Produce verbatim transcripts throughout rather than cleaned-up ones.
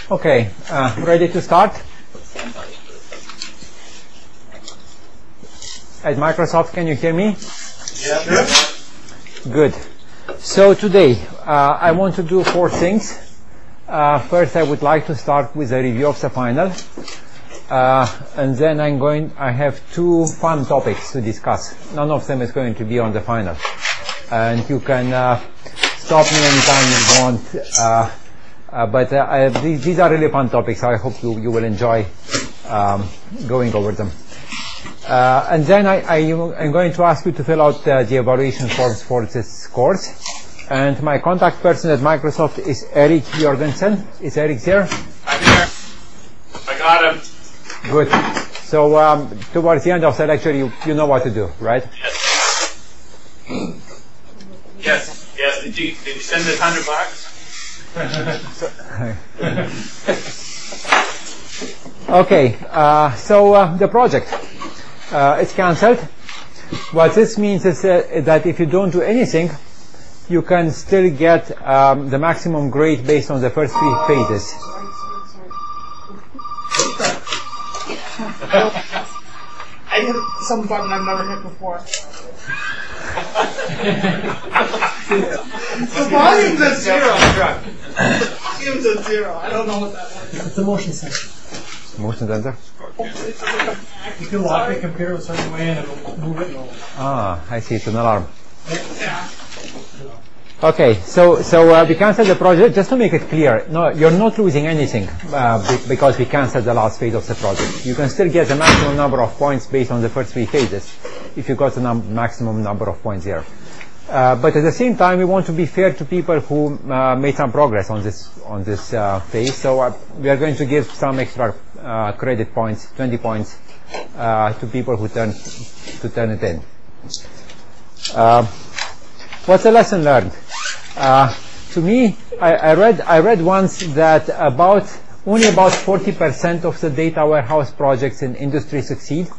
Okay, uh, ready to start? At Microsoft, can you hear me? Yeah. Good. So today, uh, I want to do four things. Uh, first, I would like to start with a review of the final. Uh, and then I'm going, I have two fun topics to discuss. None of them is going to be on the final. And you can uh, stop me anytime you want. Uh, uh, but uh, I, these, these are really fun topics. I hope you, you will enjoy um, going over them. Uh, and then I, I, I'm going to ask you to fill out uh, the evaluation forms for this course. And my contact person at Microsoft is Eric Jorgensen. Is Eric here? I'm here. I got him. Good. So um, towards the end of the lecture, you, you know what to do, right? Yes. Yes. Yes. Did you, did you send the hundred bucks? Okay. Uh, so uh, the project, uh, it's cancelled. What this means is uh, that if you don't do anything, you can still get um, the maximum grade based on the first three phases. I hit some button I've never hit before. The volume's at zero. The volume's at zero. I don't know what that is. It's a motion sensor. Motion sensor? You can lock the computer a certain way and it'll move it and it'll... Ah, I see. It's an alarm. Yeah. Okay, so so uh, we cancelled the project. Just to make it clear, no, you're not losing anything uh, be because we cancelled the last phase of the project. You can still get the maximum number of points based on the first three phases, if you got the num maximum number of points there. Uh, but at the same time, we want to be fair to people who uh, made some progress on this on this uh, phase. So uh, we are going to give some extra uh, credit points, twenty points, uh, to people who turn to turn it in. Uh, what's the lesson learned? Uh, to me, I, I read I read once that about only about forty percent of the data warehouse projects in industry succeed.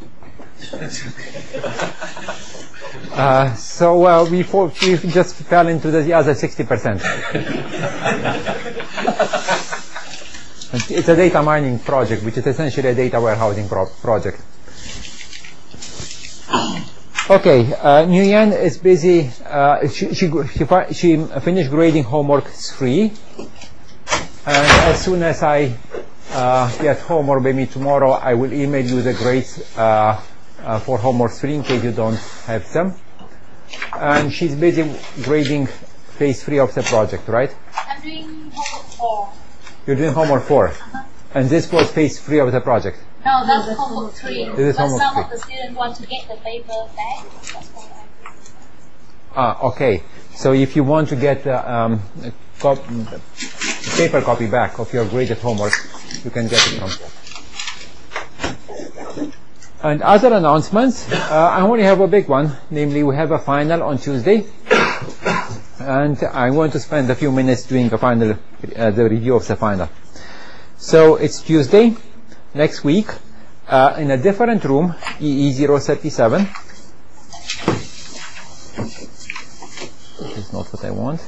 Uh, so uh, we, for, we just fell into the other sixty percent. It's a data mining project, which is essentially a data warehousing pro project. Okay, uh, Nguyen is busy. Uh, she, she, she, she finished grading homework three. And as soon as I uh, get home, or maybe tomorrow, I will email you the grades uh, uh, for homework three in case you don't have them. And she's busy grading phase three of the project, right? I'm doing homework four. You're doing homework four. Uh-huh. And this was phase three of the project. No, that's no, homework three. This is but homework some three. of the students want to get the paper back. That's why I'm doing. Ah, okay. So if you want to get uh, um, a cop paper copy back of your graded homework, you can get it from there. And other announcements, uh, I only have a big one, namely we have a final on Tuesday. And I'm going to spend a few minutes doing a final, uh, the review of the final. So it's Tuesday, next week, uh, in a different room, E E zero thirty-seven. This is not what I want.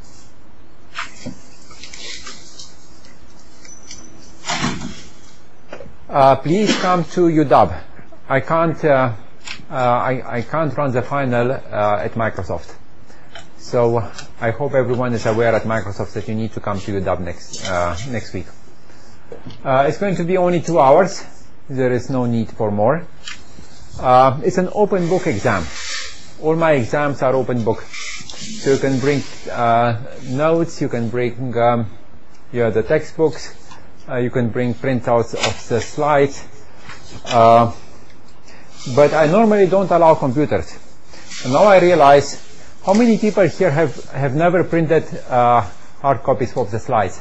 Uh, please come to U W. I can't, uh, uh, I, I can't run the final uh, at Microsoft. So I hope everyone is aware at Microsoft that you need to come to U W next uh, next week. Uh, it's going to be only two hours. There is no need for more. Uh, it's an open book exam. All my exams are open book. So you can bring uh, notes, you can bring um, yeah, the textbooks, uh, you can bring printouts of the slides. Uh, but I normally don't allow computers. And now I realize how many people here have, have never printed uh, hard copies of the slides.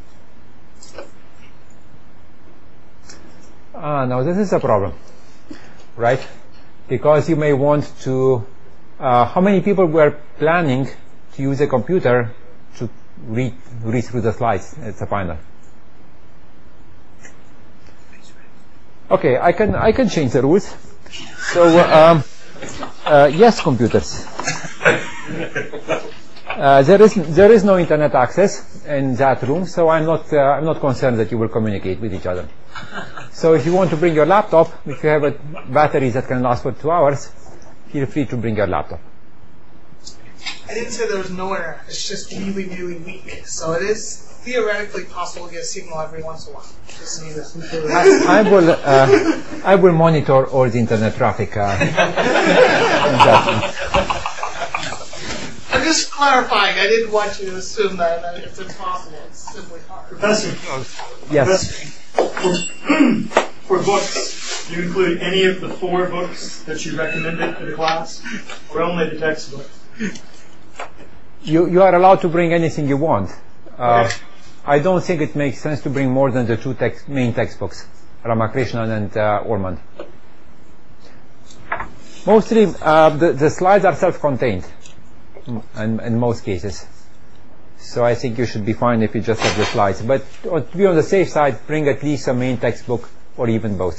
Ah, now this is a problem, right? Because you may want to, uh, how many people were planning to use a computer to read, read through the slides at the final? Okay, I can, I can change the rules. So, um, uh, yes, computers. Uh, there is there is no internet access in that room, so I'm not uh, I'm not concerned that you will communicate with each other. So if you want to bring your laptop, if you have a batteries that can last for two hours, feel free to bring your laptop. I didn't say there was no internet. It's just really, really weak. So it is theoretically possible to get a signal every once in a while. Just need a I, I will uh, I will monitor all the internet traffic. Uh, I'm just clarifying. I didn't want you to assume that, that if it's possible, it's simply hard. Professor, yes. Professor, for, for books, do you include any of the four books that you recommended for the class, or only the textbook? You you are allowed to bring anything you want. Uh, Okay. I don't think it makes sense to bring more than the two text, main textbooks, Ramakrishnan and uh, Ormond. Mostly, uh, the, the slides are self-contained in, in most cases. So I think you should be fine if you just have the slides. But to be on the safe side, bring at least a main textbook or even both.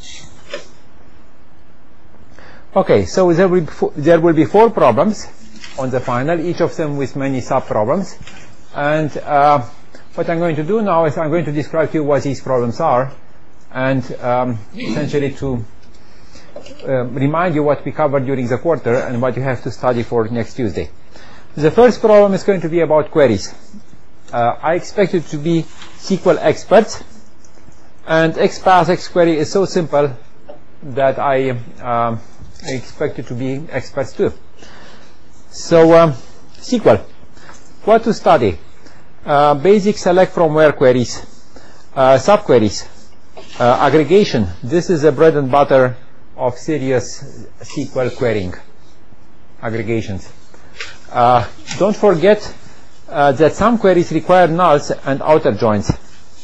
Okay, so there will be four, there will be four problems on the final, each of them with many sub-problems. And uh, what I'm going to do now is I'm going to describe to you what these problems are, and um, essentially to uh, remind you what we covered during the quarter and what you have to study for next Tuesday. The first problem is going to be about queries. Uh, I expect you to be S Q L experts, and XPath query is so simple that I um, expect you to be experts too. So um, S Q L, what to study? Uh, basic select from where queries, uh, subqueries, uh, aggregation. This is the bread and butter of serious S Q L querying, aggregations. Uh, don't forget uh, that some queries require nulls and outer joins.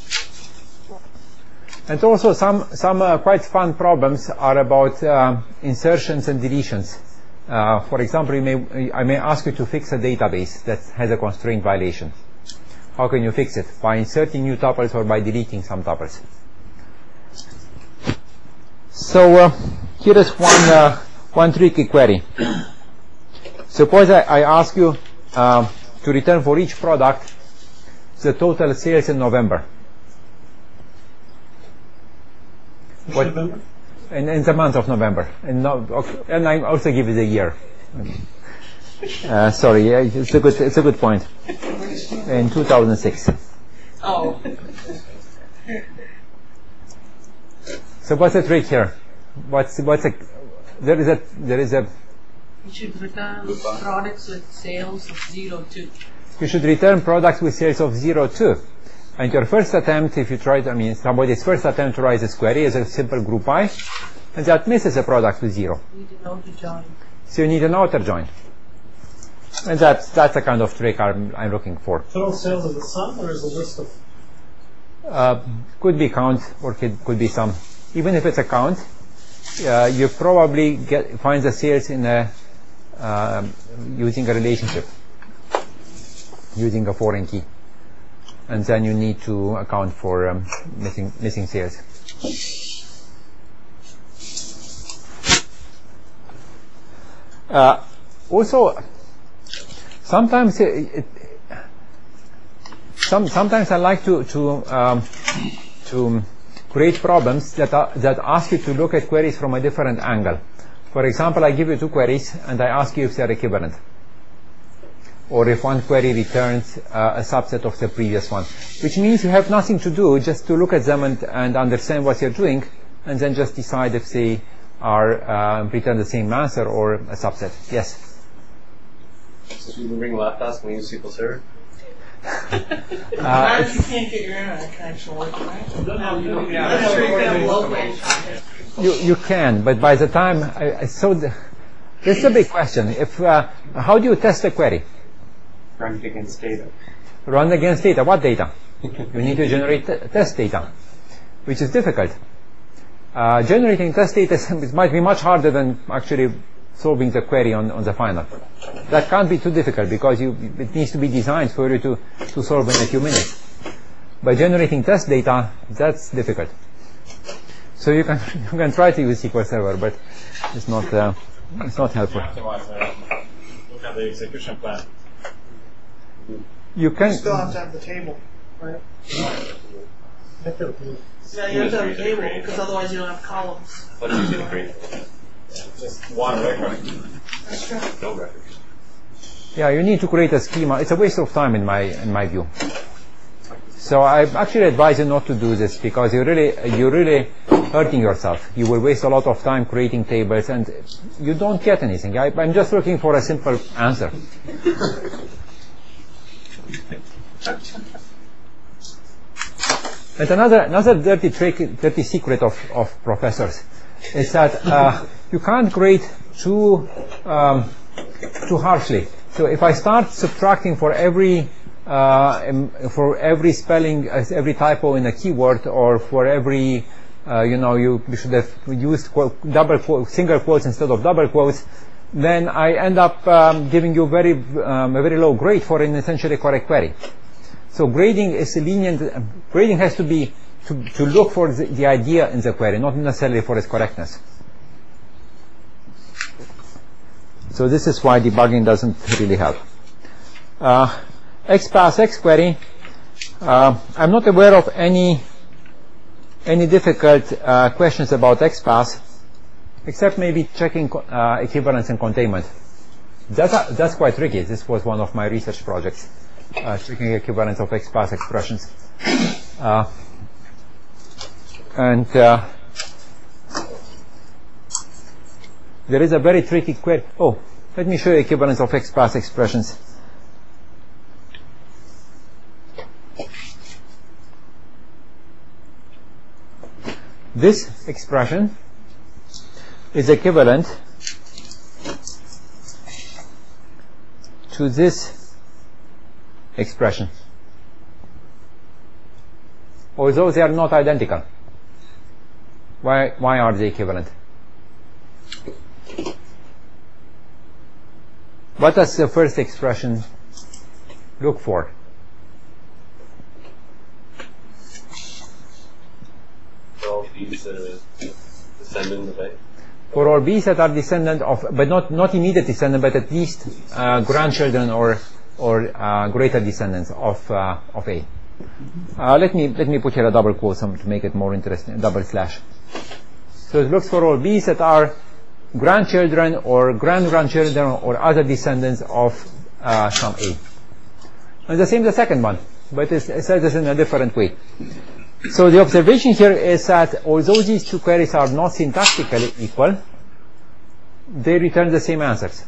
And also some, some uh, quite fun problems are about uh, insertions and deletions. Uh, for example, you may, I may ask you to fix a database that has a constraint violation. How can you fix it? By inserting new tuples or by deleting some tuples. So uh, here is one, uh, one tricky query. Suppose I, I ask you uh, to return for each product the total sales in November. What, November? in, in the month of November. And, no, okay, and I also give you the year. Uh, sorry, yeah, it's a good, it's a good point. In two thousand six. Oh. So what's the trick here? What's what's a there is a there is a You should return products with sales of zero two. you should return products with sales of zero two. And your first attempt, if you try to, I mean, somebody's first attempt to write this query is a simple group by, and that misses a product with zero. You need an outer join. So you need an outer join. And that's that's the kind of trick I'm I'm looking for. Total sales of the sum, or is a list of? Uh, could be count or could, could be sum. Even if it's a count, uh, you probably get find the sales in a uh, using a relationship, using a foreign key, and then you need to account for um, missing missing sales. Uh, also, sometimes it, it, some sometimes I like to to um, to create problems that are, that ask you to look at queries from a different angle. For example, I give you two queries and I ask you if they are equivalent, or if one query returns uh, a subset of the previous one, which means you have nothing to do, just to look at them and, and understand what you're doing, and then just decide if they are uh, return the same answer or a subset. Yes. So you can bring laptops when you use S Q L Server? Not if you can't get your internet connection working, right? I'm sure you can have local. You you can, but by the time I, I so the, this is a big question. If uh, how do you test a query? Run against data. Run against data. What data? You need to generate t test data, which is difficult. Uh, generating test data it might be much harder than actually solving the query on, on the final. That can't be too difficult because you, it needs to be designed for you to, to solve in a few minutes. By generating test data, that's difficult. So you can you can try to use S Q L Server, but it's not uh, it's not helpful. Optimize, uh, look at the execution plan. You can. You still have to have the table, right? Yeah, you have to have a table because otherwise you don't have columns. What did you do, Green? Just one record. That's true. No record. Yeah, you need to create a schema. It's a waste of time in my in my view. So I actually advise you not to do this because you're really you're really hurting yourself. You will waste a lot of time creating tables and you don't get anything. I, I'm just looking for a simple answer. And another another dirty trick, dirty secret of, of professors is that uh, you can't grade too um, too harshly. So if I start subtracting for every uh, for every spelling, uh, every typo in a keyword, or for every uh, you know you, you should have used quote, double quote, single quotes instead of double quotes, then I end up um, giving you very um, a very low grade for an essentially correct query. So grading is lenient. Grading has to be to, to look for the, the idea in the query, not necessarily for its correctness. So this is why debugging doesn't really help. Uh, XPath Xquery. Uh, I'm not aware of any any difficult uh, questions about XPath, except maybe checking uh, equivalence and containment. That's uh, that's quite tricky. This was one of my research projects. Uh, checking equivalence of XPath expressions. Uh, and uh, there is a very tricky query. Oh, let me show you equivalence of XPath expressions. This expression is equivalent to this expression, although they are not identical. Why, why are they equivalent? What does the first expression look for? For all these that are descendant of A. For all b's that are descendant of, but not, not immediate descendant, but at least uh, grandchildren or or uh, greater descendants of uh, of A. Uh, let me let me put here a double quote some to make it more interesting. Double slash. So it looks for all b's that are grandchildren or grand grandchildren or other descendants of uh, some A. And the same the second one, but it's, it says this in a different way. So the observation here is that although these two queries are not syntactically equal, they return the same answers.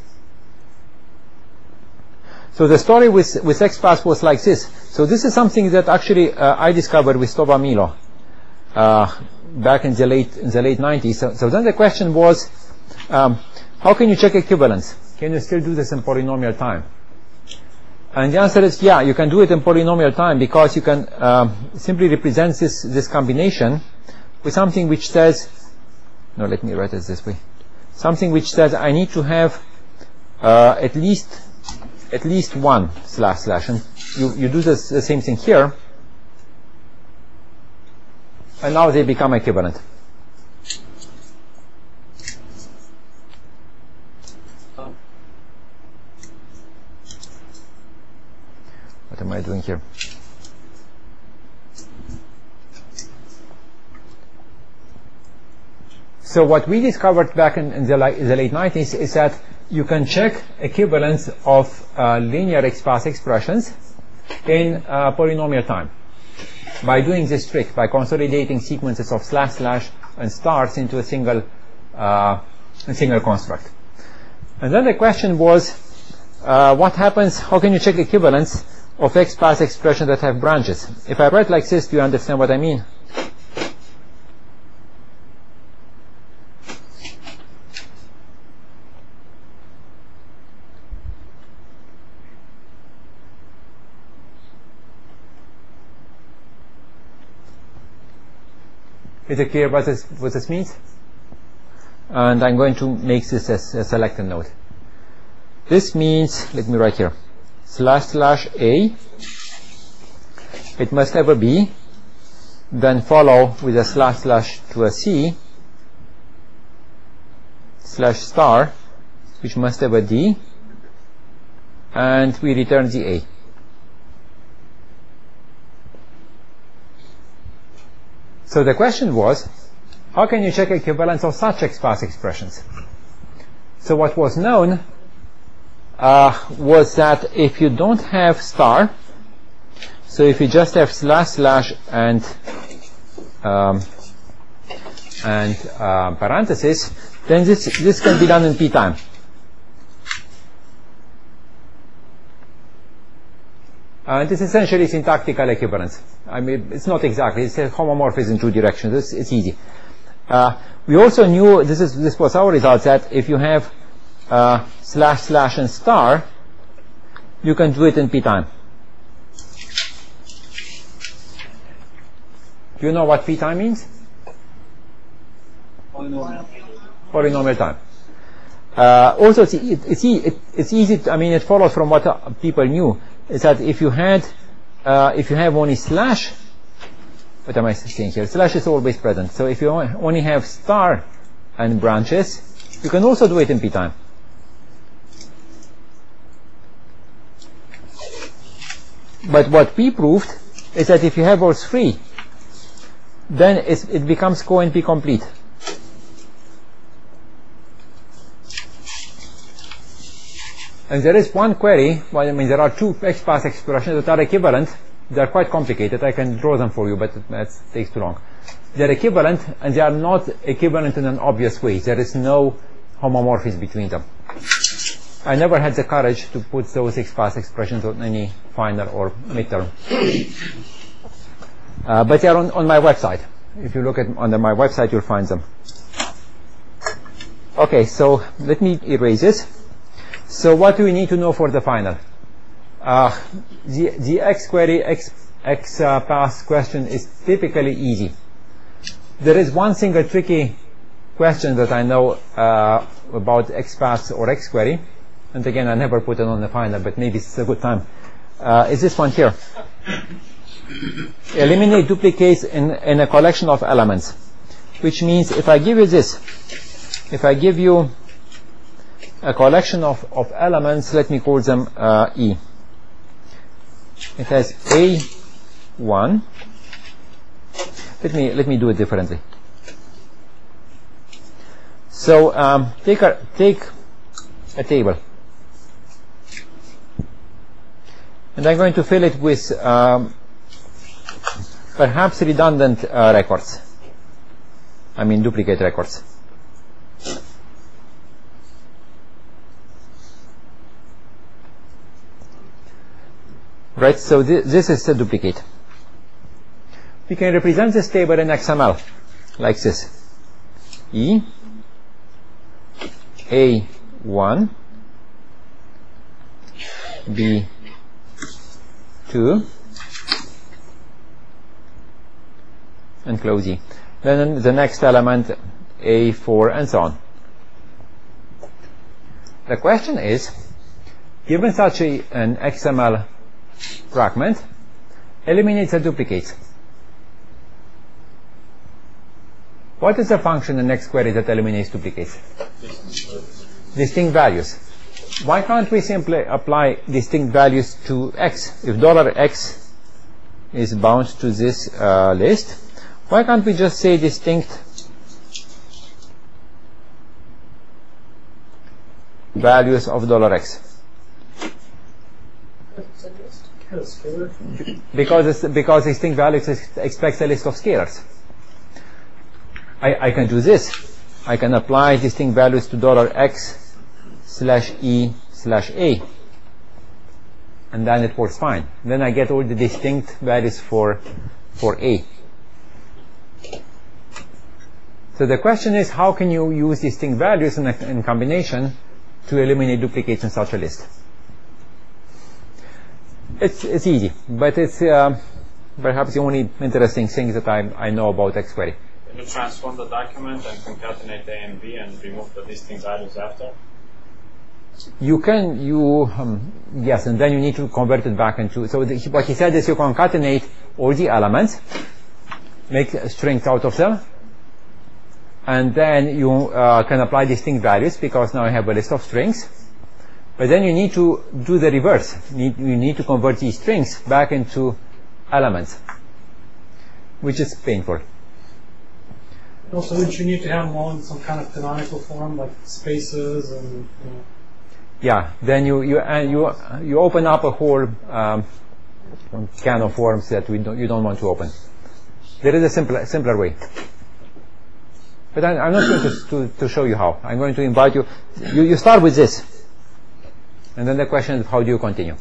So the story with, with XPath was like this. So this is something that actually uh, I discovered with Tova Milo uh, back in the late in the late nineties. So, so then the question was, um, how can you check equivalence? Can you still do this in polynomial time? And the answer is, yeah, you can do it in polynomial time because you can um, simply represent this this combination with something which says, no, let me write it this way. Something which says I need to have uh, at least at least one slash slash, and you, you do this, the same thing here, and now they become equivalent. What am I doing here? So what we discovered back in, in, the, in the late nineties is that you can check equivalence of uh, linear XPath expressions in uh, polynomial time by doing this trick, by consolidating sequences of slash slash and stars into a single uh, a single construct. And then the question was, uh, what happens, how can you check equivalence of XPath expressions that have branches? If I write like this, do you understand what I mean? Is it clear what this, what this means? And I'm going to make this as a selected node. This means, let me write here, slash slash A, it must have a B, then follow with a slash slash to a C, slash star, which must have a D, and we return the A. So the question was, how can you check equivalence of such XPath expressions? So what was known uh, was that if you don't have star, so if you just have slash slash and um, and uh, parentheses, then this this can be done in p time. Uh, this is essentially syntactical equivalence. I mean, it's not exactly. It's a homomorphism in two directions. It's, it's easy. Uh, we also knew this is this was our result that if you have uh, slash slash and star, you can do it in p time. Do you know what p time means? Polynomial. Polynomial time. Uh, also, it's, it, it's, it, it's easy. To, I mean, it follows from what uh, people knew. Is that if you had, uh, if you have only slash, what am I saying here? Slash is always present. So if you only have star and branches, you can also do it in p time. But what we proved is that if you have all three, then it's, it becomes co and p complete. And there is one query, well, I mean, there are two XPath expressions that are equivalent. They are quite complicated. I can draw them for you, but that takes too long. They're equivalent, and they are not equivalent in an obvious way. There is no homomorphism between them. I never had the courage to put those XPath expressions on any final or midterm. Uh, but they are on, on my website. If you look at on the, my website, you'll find them. Okay, so let me erase this. So what do we need to know for the final? Uh, the, the X query, X, X uh, path question is typically easy. There is one single tricky question that I know uh, about X path or X query, and again I never put it on the final, but maybe it's a good time. Uh, is this one here? Eliminate duplicates in, in a collection of elements, which means if I give you this, if I give you a collection of, of elements, let me call them uh, E. It has A one. Let me let me do it differently. So um, take a take a table, and I'm going to fill it with um, perhaps redundant uh, records. I mean duplicate records. Right, so th this is a duplicate. We can represent this table in X M L like this. E A one B two and close E. Then the next element A four and so on. The question is, given such a, an X M L fragment, eliminates the duplicates. What is the function in X query that eliminates duplicates? Distinct values. Why can't we simply apply distinct values to X? If dollar $X is bound to this uh, list, why can't we just say distinct values of dollar $X? Because it's, because distinct values expects a list of scalars. I, I can do this. I can apply distinct values to dollar $X slash E slash A, and then it works fine. Then I get all the distinct values for for A. So the question is, how can you use distinct values in, a, in combination to eliminate duplicates in such a list? It's, it's easy, but it's uh, perhaps the only interesting thing that I, I know about X query. Can you transform the document and concatenate A and B and remove the distinct values after? You can, you, um, yes, and then you need to convert it back into, so the, what he said is you concatenate all the elements, make strings out of them, and then you uh, can apply distinct values because now you have a list of strings. But then you need to do the reverse. You need, you need to convert these strings back into elements, which is painful. Also, wouldn't you need to have them all in some kind of canonical form, like spaces and, you know? Yeah, then you you uh, you you open up a whole um, can of worms that we don't, you don't want to open. There is a simpler simpler way, but I, I'm not going to, to to show you how. I'm going to invite you. You you start with this, and then the question is, how do you continue?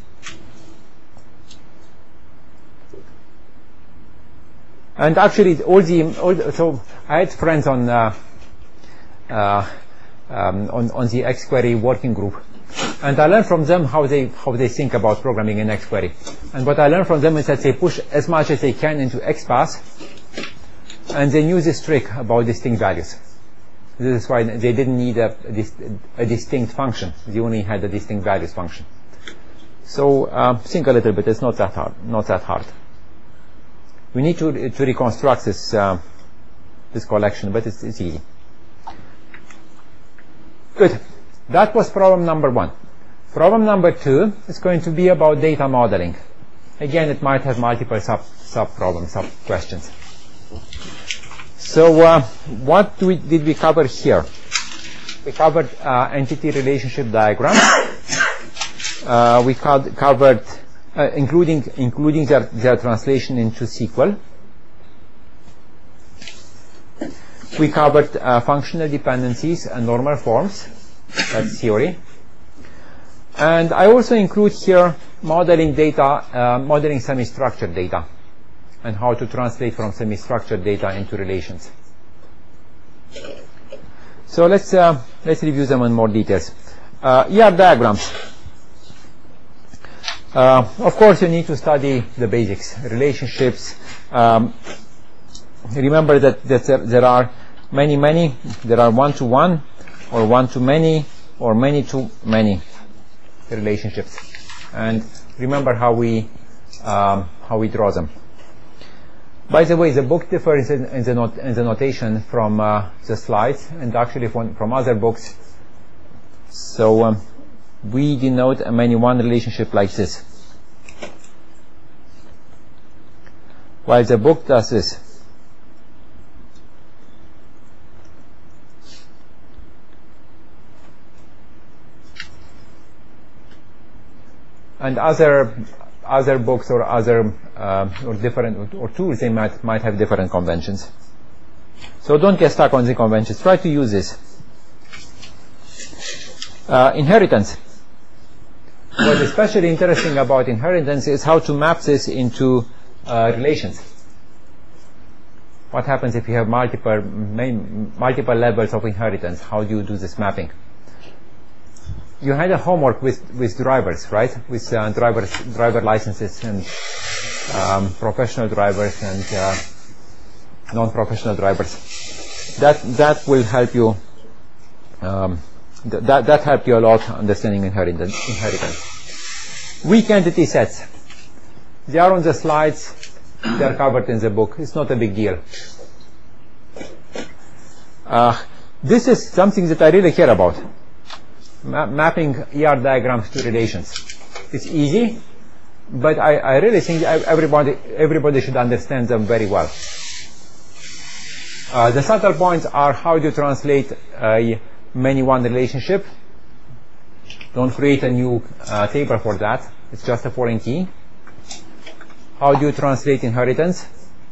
And actually, all the, all the so I had friends on uh, uh, um, on on the xQuery working group, and I learned from them how they how they think about programming in xQuery. And what I learned from them is that they push as much as they can into XPath, and they knew this trick about distinct values. This is why they didn't need a, a distinct function. They only had a distinct values function. So uh, think a little bit. It's not that hard. Not that hard. We need to to reconstruct this uh, this collection, but it's, it's easy. Good. That was problem number one. Problem number two is going to be about data modeling. Again, it might have multiple sub sub problems, sub questions. So, uh, what do we, did we cover here? We covered uh, entity relationship diagrams. Uh, we co covered. Uh, including including their, their translation into S Q L. We covered uh, functional dependencies and normal forms. That's theory. And I also include here modeling data, uh, modeling semi-structured data, and how to translate from semi-structured data into relations. So let's uh, let's review them in more details. Uh, E R diagrams. Uh, of course, you need to study the basics, relationships. Um, remember that, that there, there are many, many. There are one-to-one, or one-to-many, or many-to-many relationships. And remember how we um, how we draw them. By the way, the book differs in, in, the, not, in the notation from uh, the slides, and actually from, from other books. So. Um, we denote a many-one relationship like this, while the book does this. And other other books or other uh, or different or tools, they might might have different conventions. So don't get stuck on the conventions. Try to use this. Uh, inheritance. What's especially interesting about inheritance is how to map this into uh, relations. What happens if you have multiple main, multiple levels of inheritance? How do you do this mapping? You had a homework with with drivers, right? With uh, drivers, driver licenses, and um, professional drivers and uh, non-professional drivers. That that will help you. Um, th that that helped you a lot understanding inheritance. Inheritance. Weak entity sets. They are on the slides. They are covered in the book. It's not a big deal. Uh, this is something that I really care about. Ma mapping E R diagrams to relations. It's easy, but I, I really think everybody everybody should understand them very well. Uh, the subtle points are how do you translate a many-one relationship. Don't create a new uh, table for that. It's just a foreign key. How do you translate inheritance?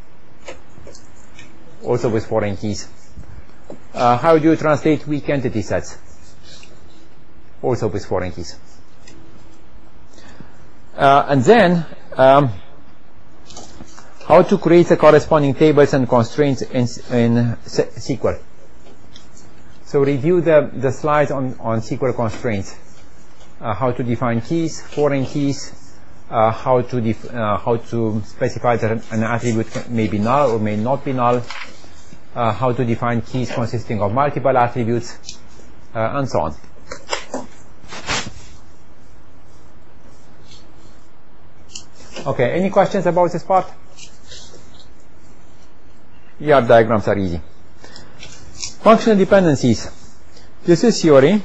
Also with foreign keys. Uh, how do you translate weak entity sets? Also with foreign keys. Uh, and then, um, how to create the corresponding tables and constraints in, in S Q L. So review the, the slides on, on S Q L constraints. Uh, how to define keys, foreign keys, uh, how to def uh, how to specify that an attribute may be null or may not be null, uh, how to define keys consisting of multiple attributes, uh, and so on. Okay, any questions about this part? E R diagrams are easy. Functional dependencies. This is theory.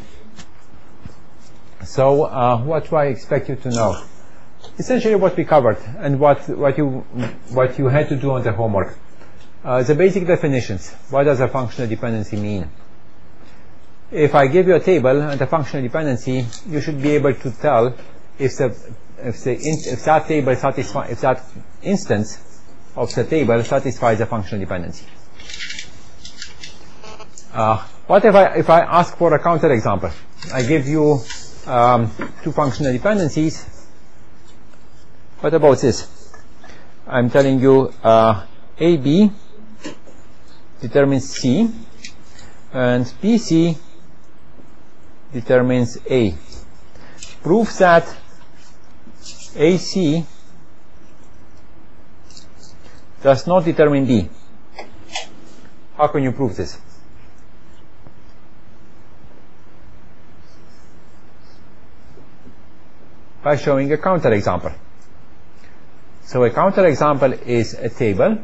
So uh, what do I expect you to know? Essentially what we covered and what what you what you had to do on the homework. Uh, the basic definitions. What does a functional dependency mean? If I give you a table and a functional dependency, you should be able to tell if the if the in, if that table satisfy if that instance of the table satisfies a functional dependency. Uh, what if I if I ask for a counterexample? I give you um, two functional dependencies. What about this? I'm telling you uh, A B determines C and B C determines A. Prove that A C does not determine B. How can you prove this? By showing a counterexample. So a counterexample is a table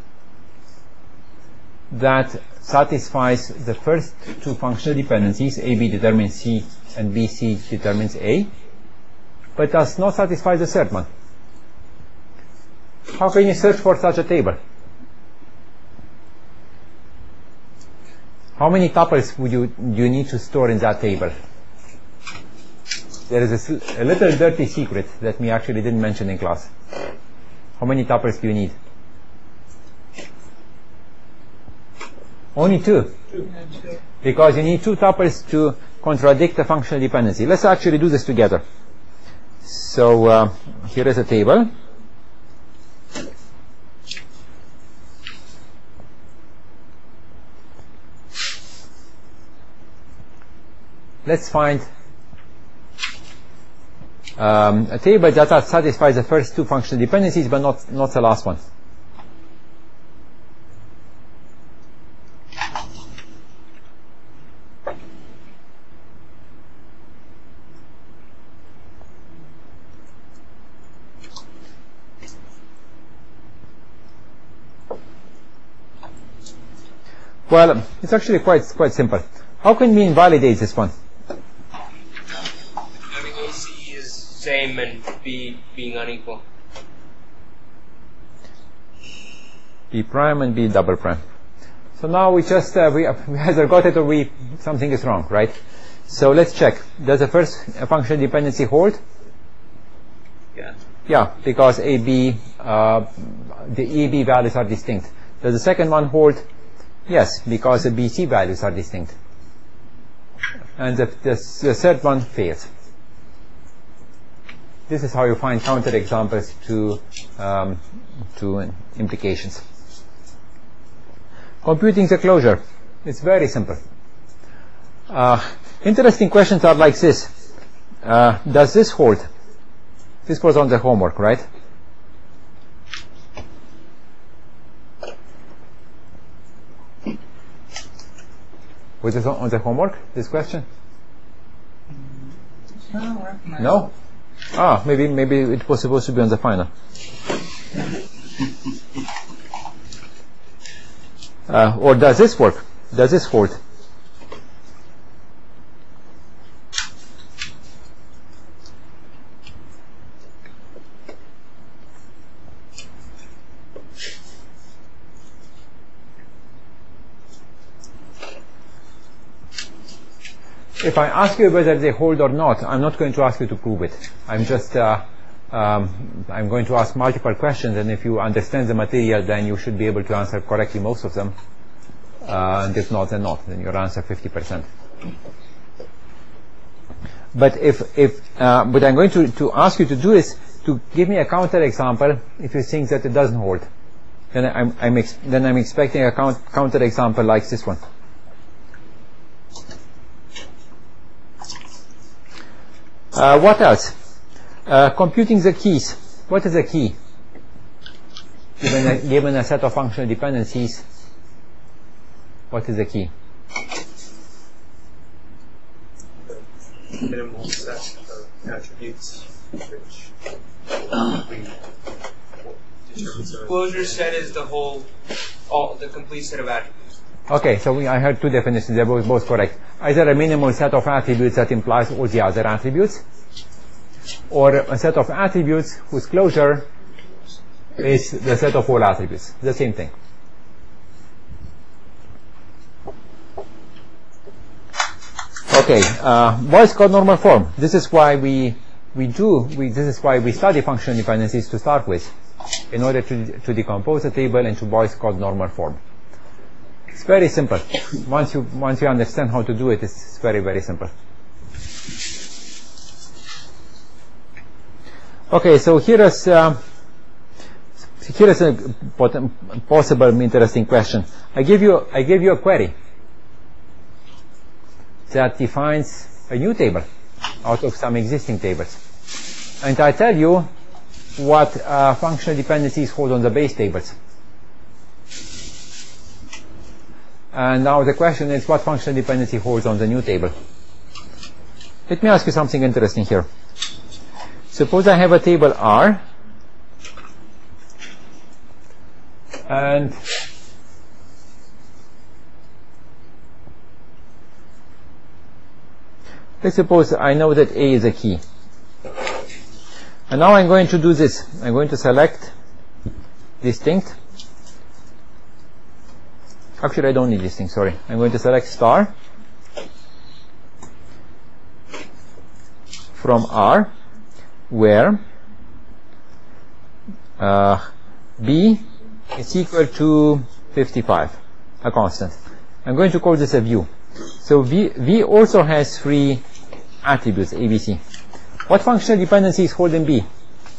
that satisfies the first two functional dependencies, A B determines C and B C determines A, but does not satisfy the third one. How can you search for such a table? How many tuples would you, do you need to store in that table? There is a, a little dirty secret that we actually didn't mention in class. How many tuples do you need? Only two. Because you need two tuples to contradict a functional dependency. Let's actually do this together. So uh, here is a table. Let's find um, a table that satisfies the first two functional dependencies but not, not the last one. Well, it's actually quite quite simple. How can we invalidate this one? Having A C is same and B being unequal. B prime and B double prime. So now we just uh, we, we either got it or we something is wrong, right? So let's check. Does the first uh, functional dependency hold? Yeah. Yeah, because A B uh, the A B values are distinct. Does the second one hold? Yes, because the B C values are distinct. And the, the, the third one fails. This is how you find counterexamples to um, to implications. Computing the closure. It's very simple. Uh, interesting questions are like this. Uh, does this hold? This was on the homework, right? Was it on the homework, this question? No, No? Ah, maybe maybe it was supposed to be on the final. Uh, or does this work? Does this hold? If I ask you whether they hold or not, I'm not going to ask you to prove it. I'm just uh, um, I'm going to ask multiple questions, and if you understand the material, then you should be able to answer correctly most of them. Uh, and if not, then not. Then your answer fifty percent. But if if uh, what I'm going to, to ask you to do is to give me a counter example if you think that it doesn't hold. Then I'm I'm ex then I'm expecting a count counter example like this one. Uh, what else? Uh, computing the keys. What is a key? Given a, given a set of functional dependencies, what is a key? Minimal set of attributes which determines our Closure set is the whole, all the complete set of attributes. Okay, so we, I heard two definitions. They're both, both correct. Either a minimal set of attributes that implies all the other attributes, or a set of attributes whose closure is the set of all attributes. The same thing. Okay, uh, Boyce Codd normal form. This is why we we do. We, this is why we study functional dependencies to start with, in order to to decompose a table into Boyce Codd normal form. It's very simple. Once you once you understand how to do it, it's very very simple. Okay, so here is uh, here is a possible interesting question. I give you I give you a query that defines a new table out of some existing tables, and I tell you what uh, functional dependencies hold on the base tables. And now the question is, what functional dependency holds on the new table? Let me ask you something interesting here. Suppose I have a table R, and let's suppose I know that A is a key. And now I'm going to do this. I'm going to select distinct. Actually, I don't need this thing, sorry. I'm going to select star from R, where uh, B is equal to fifty-five, a constant. I'm going to call this a view. So V, v also has three attributes, A, B, C. What functional dependencies hold in B?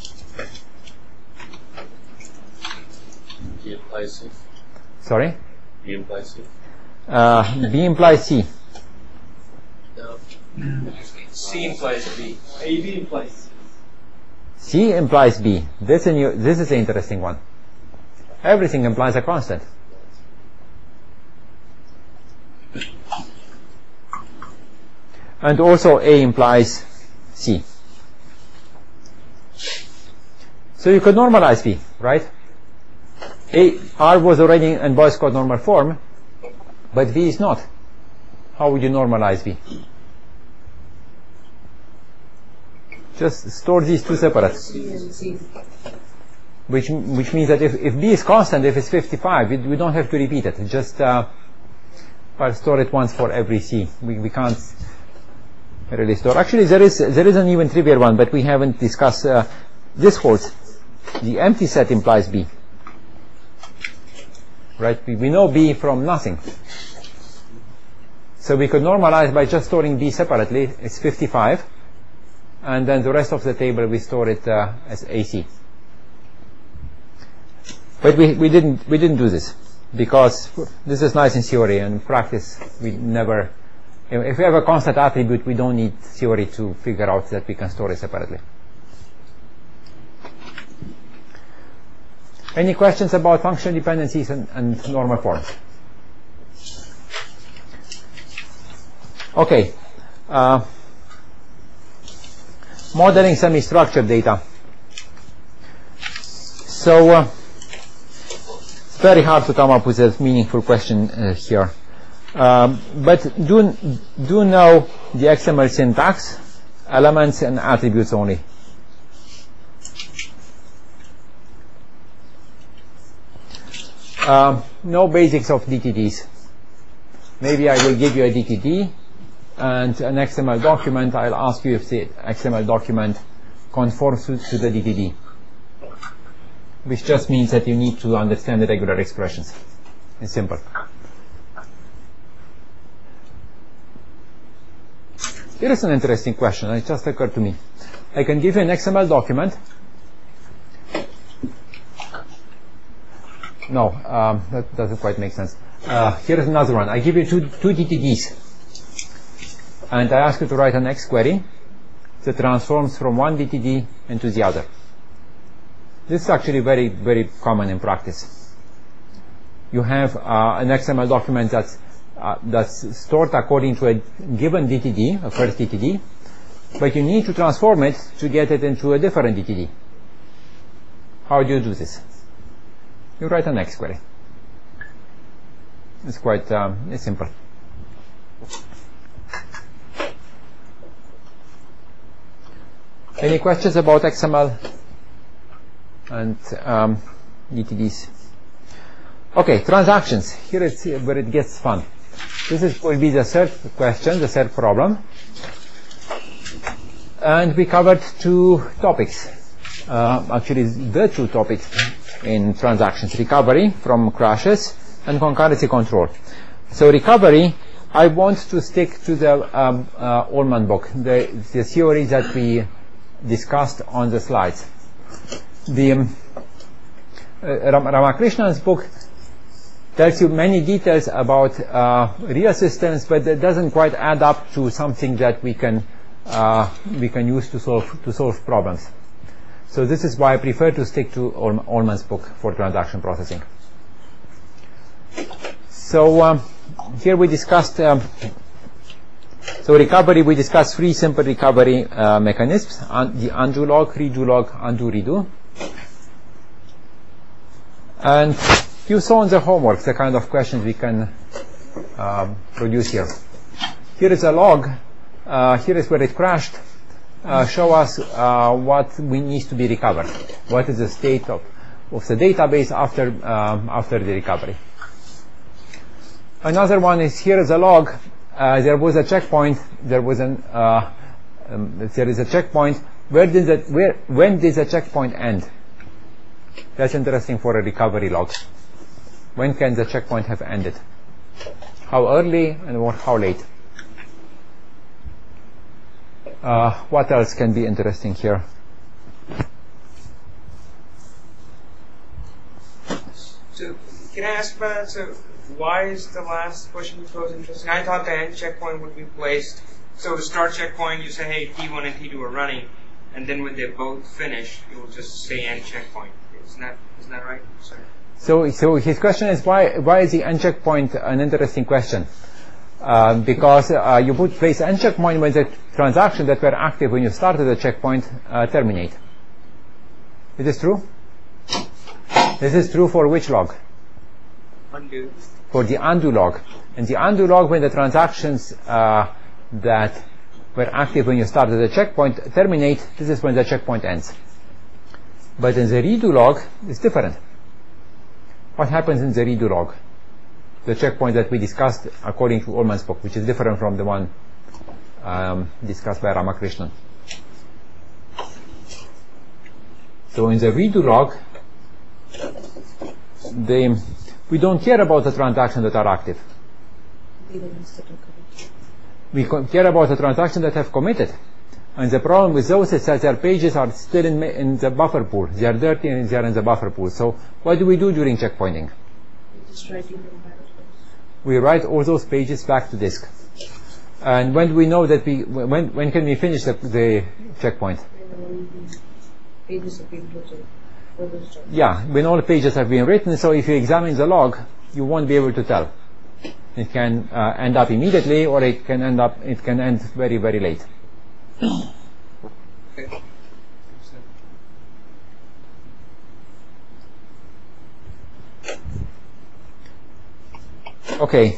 B implies C. Sorry? B implies C. Uh, B implies C. No. C implies B. A, B implies C. C implies B. This, a new, this is an interesting one. Everything implies a constant. And also A implies C. So you could normalize B, right? A, R was already in Boyce Codd normal form, but V is not. How would you normalize V? Just store these two separate. Which, which means that if, if B is constant, if it's fifty-five, we, we don't have to repeat it. Just uh, I'll store it once for every C. We, we can't really store. Actually, there is there is an even trivial one, but we haven't discussed. Uh, this holds. The empty set implies B. Right? We, we know B from nothing. So we could normalize by just storing B separately. It's fifty-five. And then the rest of the table we store it uh, as A C. But we, we didn't we didn't do this because this is nice in theory, and in practice we never. If we have a constant attribute, we don't need theory to figure out that we can store it separately. Any questions about functional dependencies and, and normal forms? Okay. Uh, modeling semi-structured data. So uh, it's very hard to come up with a meaningful question uh, here. Um, but do, do know the X M L syntax, elements and attributes only. Uh, no basics of D T Ds. Maybe I will give you a D T D and an X M L document. I'll ask you if the X M L document conforms to, to the D T D, which just means that you need to understand the regular expressions. It's simple. Here is an interesting question. It just occurred to me. I can give you an X M L document. No, um, that doesn't quite make sense. Uh, here is another one. I give you two, two D T Ds. And I ask you to write an X query that transforms from one D T D into the other. This is actually very, very common in practice. You have uh, an X M L document that's, uh, that's stored according to a given D T D, a first D T D, but you need to transform it to get it into a different D T D. How do you do this? You write an X query. It's quite um, it's simple. Any questions about X M L and um, D T Ds? Okay, transactions. Here it's where it gets fun. This is will be the third question, the third problem. And we covered two topics, uh, actually the two topics in transactions, recovery from crashes and concurrency control. So recovery, I want to stick to the um, uh, Ullmann book, the, the theory that we discussed on the slides. The um, uh, Ramakrishnan's book tells you many details about uh, real systems, but it doesn't quite add up to something that we can uh, we can use to solve to solve problems. So this is why I prefer to stick to Ullmann's book for transaction processing. So um, here we discussed um, so recovery. We discussed three simple recovery uh, mechanisms: un the undo log, redo log, undo redo. And you saw in the homework the kind of questions we can um, produce here. Here is a log. Uh, here is where it crashed. Uh, show us uh, what we need to be recovered. What is the state of, of the database after um, after the recovery? Another one is, here is a log. Uh, there was a checkpoint. There was an uh, um, there is a checkpoint. Where did that? Where when did the checkpoint end? That's interesting for a recovery log. When can the checkpoint have ended? How early and what, how late? Uh, what else can be interesting here? So, can I ask about that? So, why is the last question you posed interesting? I thought the end checkpoint would be placed. So, the start checkpoint, you say, hey, T one and T two are running, and then when they both finish, you'll just say end checkpoint. Isn't that, isn't that right? Sorry. So, so his question is, why why is the end checkpoint an interesting question? Uh, because uh, you put place end checkpoint when the transaction that were active when you started the checkpoint uh, terminate. Is this true? This is true for which log? Undo. For the undo log. And the undo log, when the transactions uh, that were active when you started the checkpoint terminate, this is when the checkpoint ends. But in the redo log, it's different. What happens in the redo log? The checkpoint that we discussed according to Ullmann's book, which is different from the one um, discussed by Ramakrishnan. So in the redo log, they, we don't care about the transactions that are active. We care about the transactions that have committed. And the problem with those is that their pages are still in, in the buffer pool. They are dirty and they are in the buffer pool. So what do we do during checkpointing? We write all those pages back to disk. And when do we know that we, when, when can we finish the, the checkpoint? Yeah, when all the pages have been written, so if you examine the log, you won't be able to tell. It can uh, end up immediately, or it can end up, it can end very, very late. Okay.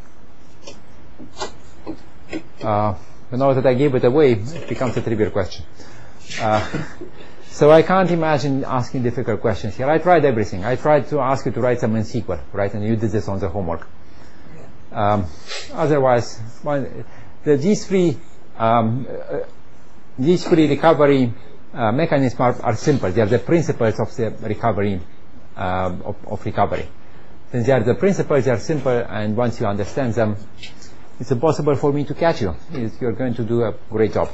Uh, now that I gave it away, it becomes a trivial question. Uh, so I can't imagine asking difficult questions here. I tried everything. I tried to ask you to write some in S Q L, right? And you did this on the homework. Um, otherwise, one, the, these three um, uh, these three recovery uh, mechanisms are, are simple. They are the principles of the recovery uh, of, of recovery. Since they are the principles, they are simple, and once you understand them, it's impossible for me to catch you. You're going to do a great job.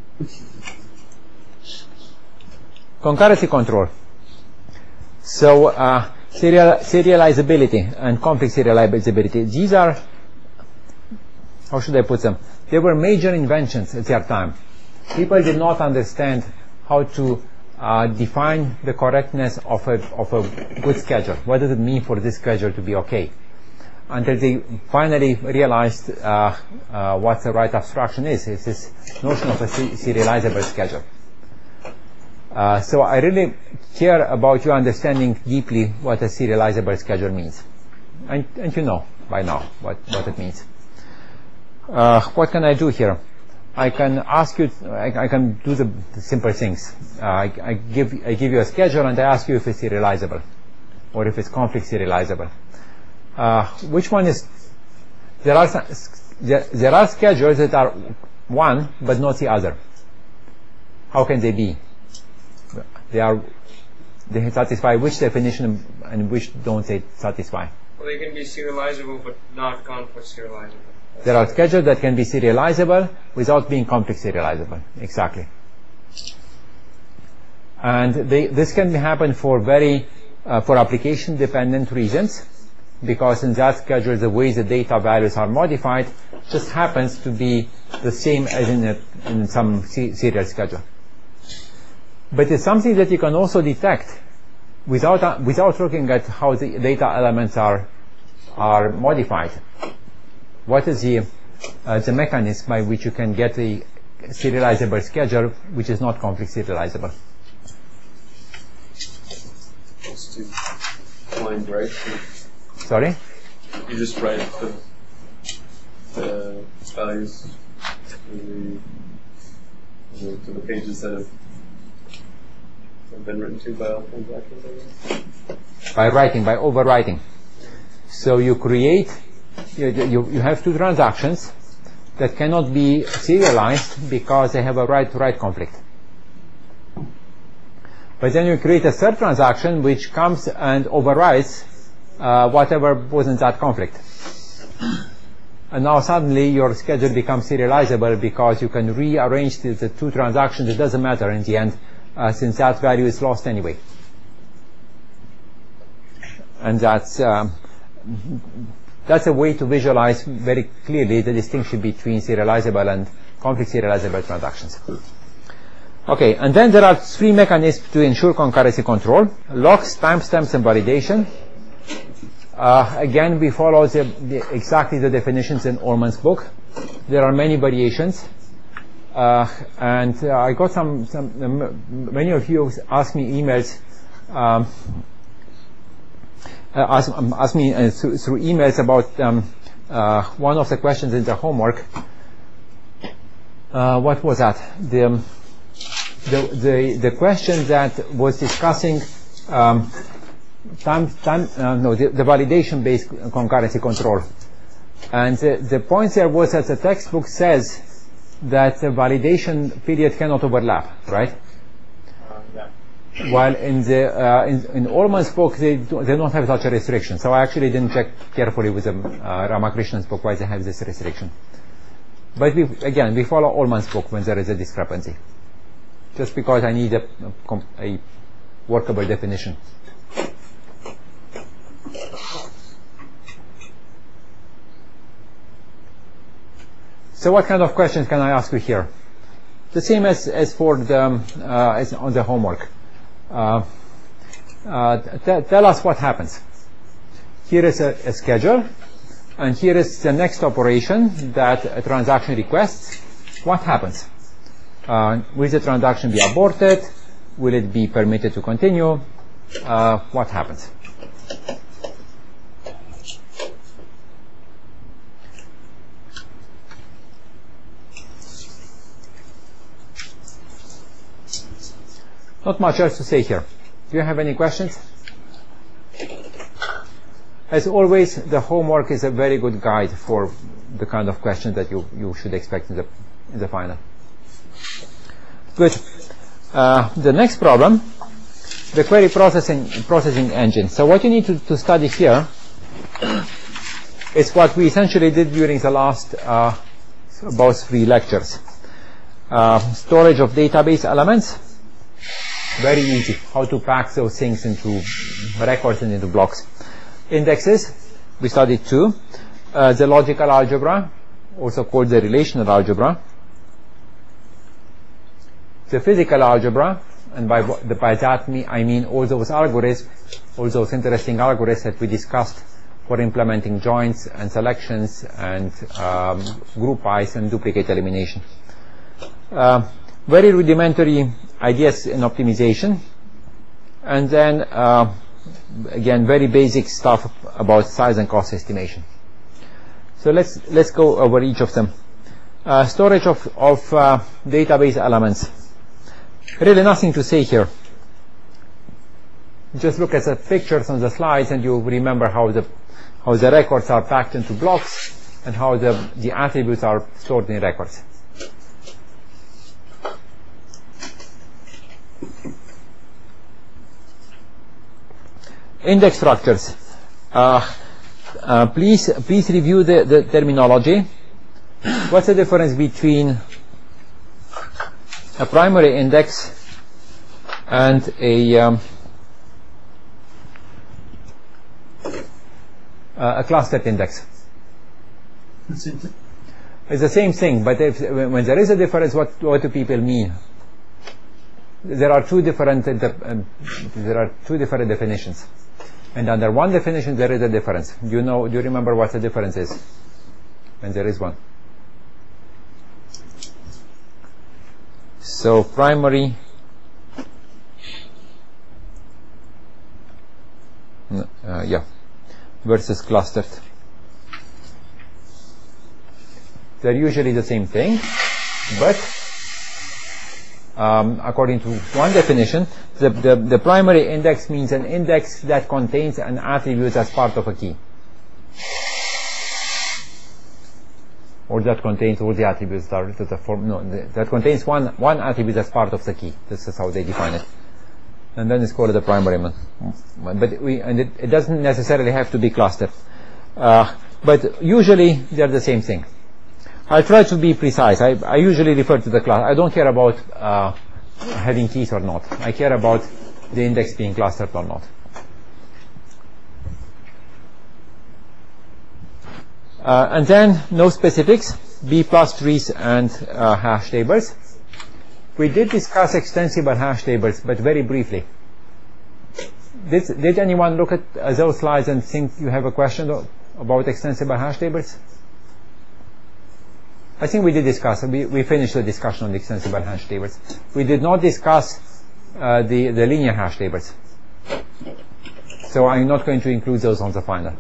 Concurrency control. So uh, serial, serializability and conflict serializability. These are, how should I put them? They were major inventions at their time. People did not understand how to uh, define the correctness of a, of a good schedule. What does it mean for this schedule to be okay? Until they finally realized uh, uh, what the right abstraction is. It's this notion of a serializable schedule. Uh, so I really care about you understanding deeply what a serializable schedule means. And, and you know by now what, what it means. Uh, what can I do here? I can ask you, I, I can do the, the simple things. Uh, I, I, give, I give you a schedule and I ask you if it's serializable or if it's conflict serializable. Uh, which one is, there are, some, there, there are schedules that are one but not the other. how can they be? They are they satisfy which definition and which don't they satisfy? Well, they can be serializable but not conflict serializable. There are schedules that can be serializable without being conflict serializable. Exactly. And they, this can happen for very uh, for application dependent reasons, because in that schedule the way the data values are modified just happens to be the same as in, a, in some serial schedule. But it's something that you can also detect without uh, without looking at how the data elements are are modified. What is the uh, the mechanism by which you can get a serializable schedule which is not conflict serializable? Just to blind right. Sorry? You just write the, the values to the, to the pages that have, have been written to by all transactions, I guess? By writing, by overwriting. So you create, you, you, you have two transactions that cannot be serialized because they have a write-to-write conflict. But then you create a third transaction which comes and overrides uh, whatever was in that conflict. And now suddenly your schedule becomes serializable because you can rearrange the, the two transactions. It doesn't matter in the end, uh, since that value is lost anyway. And that's um, that's a way to visualize very clearly the distinction between serializable and conflict serializable transactions. Okay, and then there are three mechanisms to ensure concurrency control: locks, timestamps, and validation. Uh, again, we follow the, the, exactly the definitions in Ullman's book. There are many variations, uh, and uh, I got some, some. Um, many of you asked me emails, um, uh, ask, um, ask me uh, through, through emails about um, uh, one of the questions in the homework. Uh, what was that? The um, The, the, the question that was discussing um, time, time, uh, no, the, the validation-based concurrency control. And the, the point there was that the textbook says that the validation period cannot overlap, right? Uh, yeah. While in the uh, in, in Ullman's book, they, do, they don't have such a restriction. So I actually didn't check carefully with the, uh, Ramakrishnan's book why they have this restriction. But we, again, we follow Ullman's book when there is a discrepancy. Just because I need a, a, a workable definition. So what kind of questions can I ask you here? The same as, as for the, um, uh, as on the homework. Uh, uh, t- tell us what happens. Here is a, a schedule, and here is the next operation that a transaction requests. What happens? Uh, will the transaction be aborted? Will it be permitted to continue? Uh, what happens? Not much else to say here. Do you have any questions? As always, the homework is a very good guide for the kind of questions that you, you should expect in the, in the final. Good. Uh, the next problem, the query processing processing engine. So what you need to, to study here is what we essentially did during the last uh, about three lectures. Uh, storage of database elements. Very easy. How to pack those things into records and into blocks. Indexes. We studied two. Uh, the logical algebra, also called the relational algebra. The physical algebra, and by, by that I mean all those algorithms, all those interesting algorithms that we discussed for implementing joins and selections and um, group byes and duplicate elimination. Uh, very rudimentary ideas in optimization, and then uh, again very basic stuff about size and cost estimation. So let's let's go over each of them. Uh, storage of of uh, database elements. Really nothing to say here. Just look at the pictures on the slides and you remember how the how the records are packed into blocks and how the, the attributes are stored in records. index structures. Uh, uh, please, please review the, the terminology. What's the difference between a primary index and a um, uh, a clustered index? It's the same thing, but if, when there is a difference, what, what do people mean? There are two different uh, there are two different definitions, and under one definition there is a difference. Do you know? Do you remember what the difference is? When there is one. So primary. Uh, yeah, versus clustered. They're usually the same thing, but um, according to one definition, the, the, the primary index means an index that contains an attribute as part of a key, or that contains all the attributes that are to the form. No, the, that contains one one attribute as part of the key. This is how they define it, and then it's called the primary one. But we and it, it doesn't necessarily have to be clustered, uh, but usually they're the same thing. I'll try to be precise. I, I usually refer to the class. I don't care about uh, having keys or not. I care about the index being clustered or not. Uh, and then no specifics, B plus trees and uh, hash tables. We did discuss extensible hash tables, but very briefly. Did, did anyone look at uh, those slides and think you have a question about extensible hash tables? I think we did discuss, we, we finished the discussion on the extensible hash tables. We did not discuss uh, the, the linear hash tables. So I'm not going to include those on the final.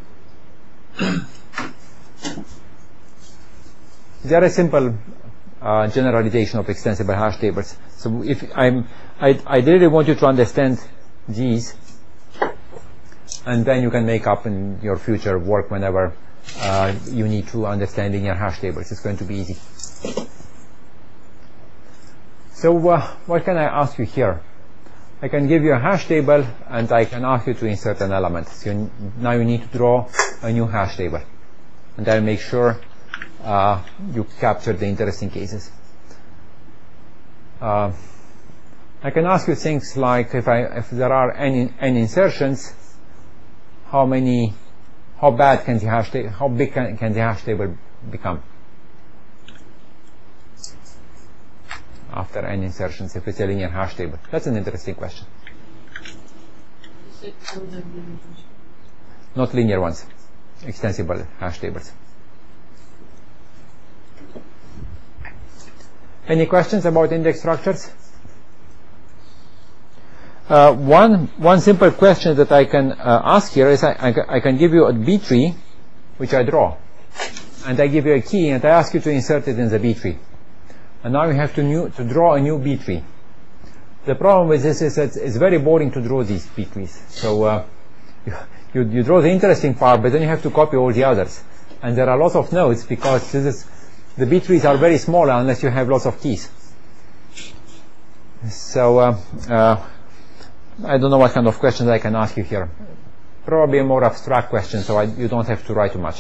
They are a simple uh, generalization of extensible hash tables. So if I'm, I, I really want you to understand these, and then you can make up in your future work whenever Uh, you need to understand linear hash tables. It's going to be easy. So uh, what can I ask you here? I can give you a hash table and I can ask you to insert an element. So you, now you need to draw a new hash table, and I'll make sure uh, you capture the interesting cases. Uh, I can ask you things like if, I, if there are any, any insertions, how many How bad can the hash table, how big can, can the hash table become after n insertions if it's a linear hash table? That's an interesting question. Not linear ones, extensible hash tables. Any questions about index structures? Uh, one one simple question that I can uh, ask here is I, I, I can give you a B tree which I draw, and I give you a key and I ask you to insert it in the B tree, and now you have to new to draw a new B tree. The problem with this is that it's very boring to draw these B trees. So uh, you, you draw the interesting part, but then you have to copy all the others, and there are lots of nodes because this is the B trees are very small unless you have lots of keys. So. Uh, uh, I don't know what kind of questions I can ask you here. Probably a more abstract question, so I, you don't have to write too much.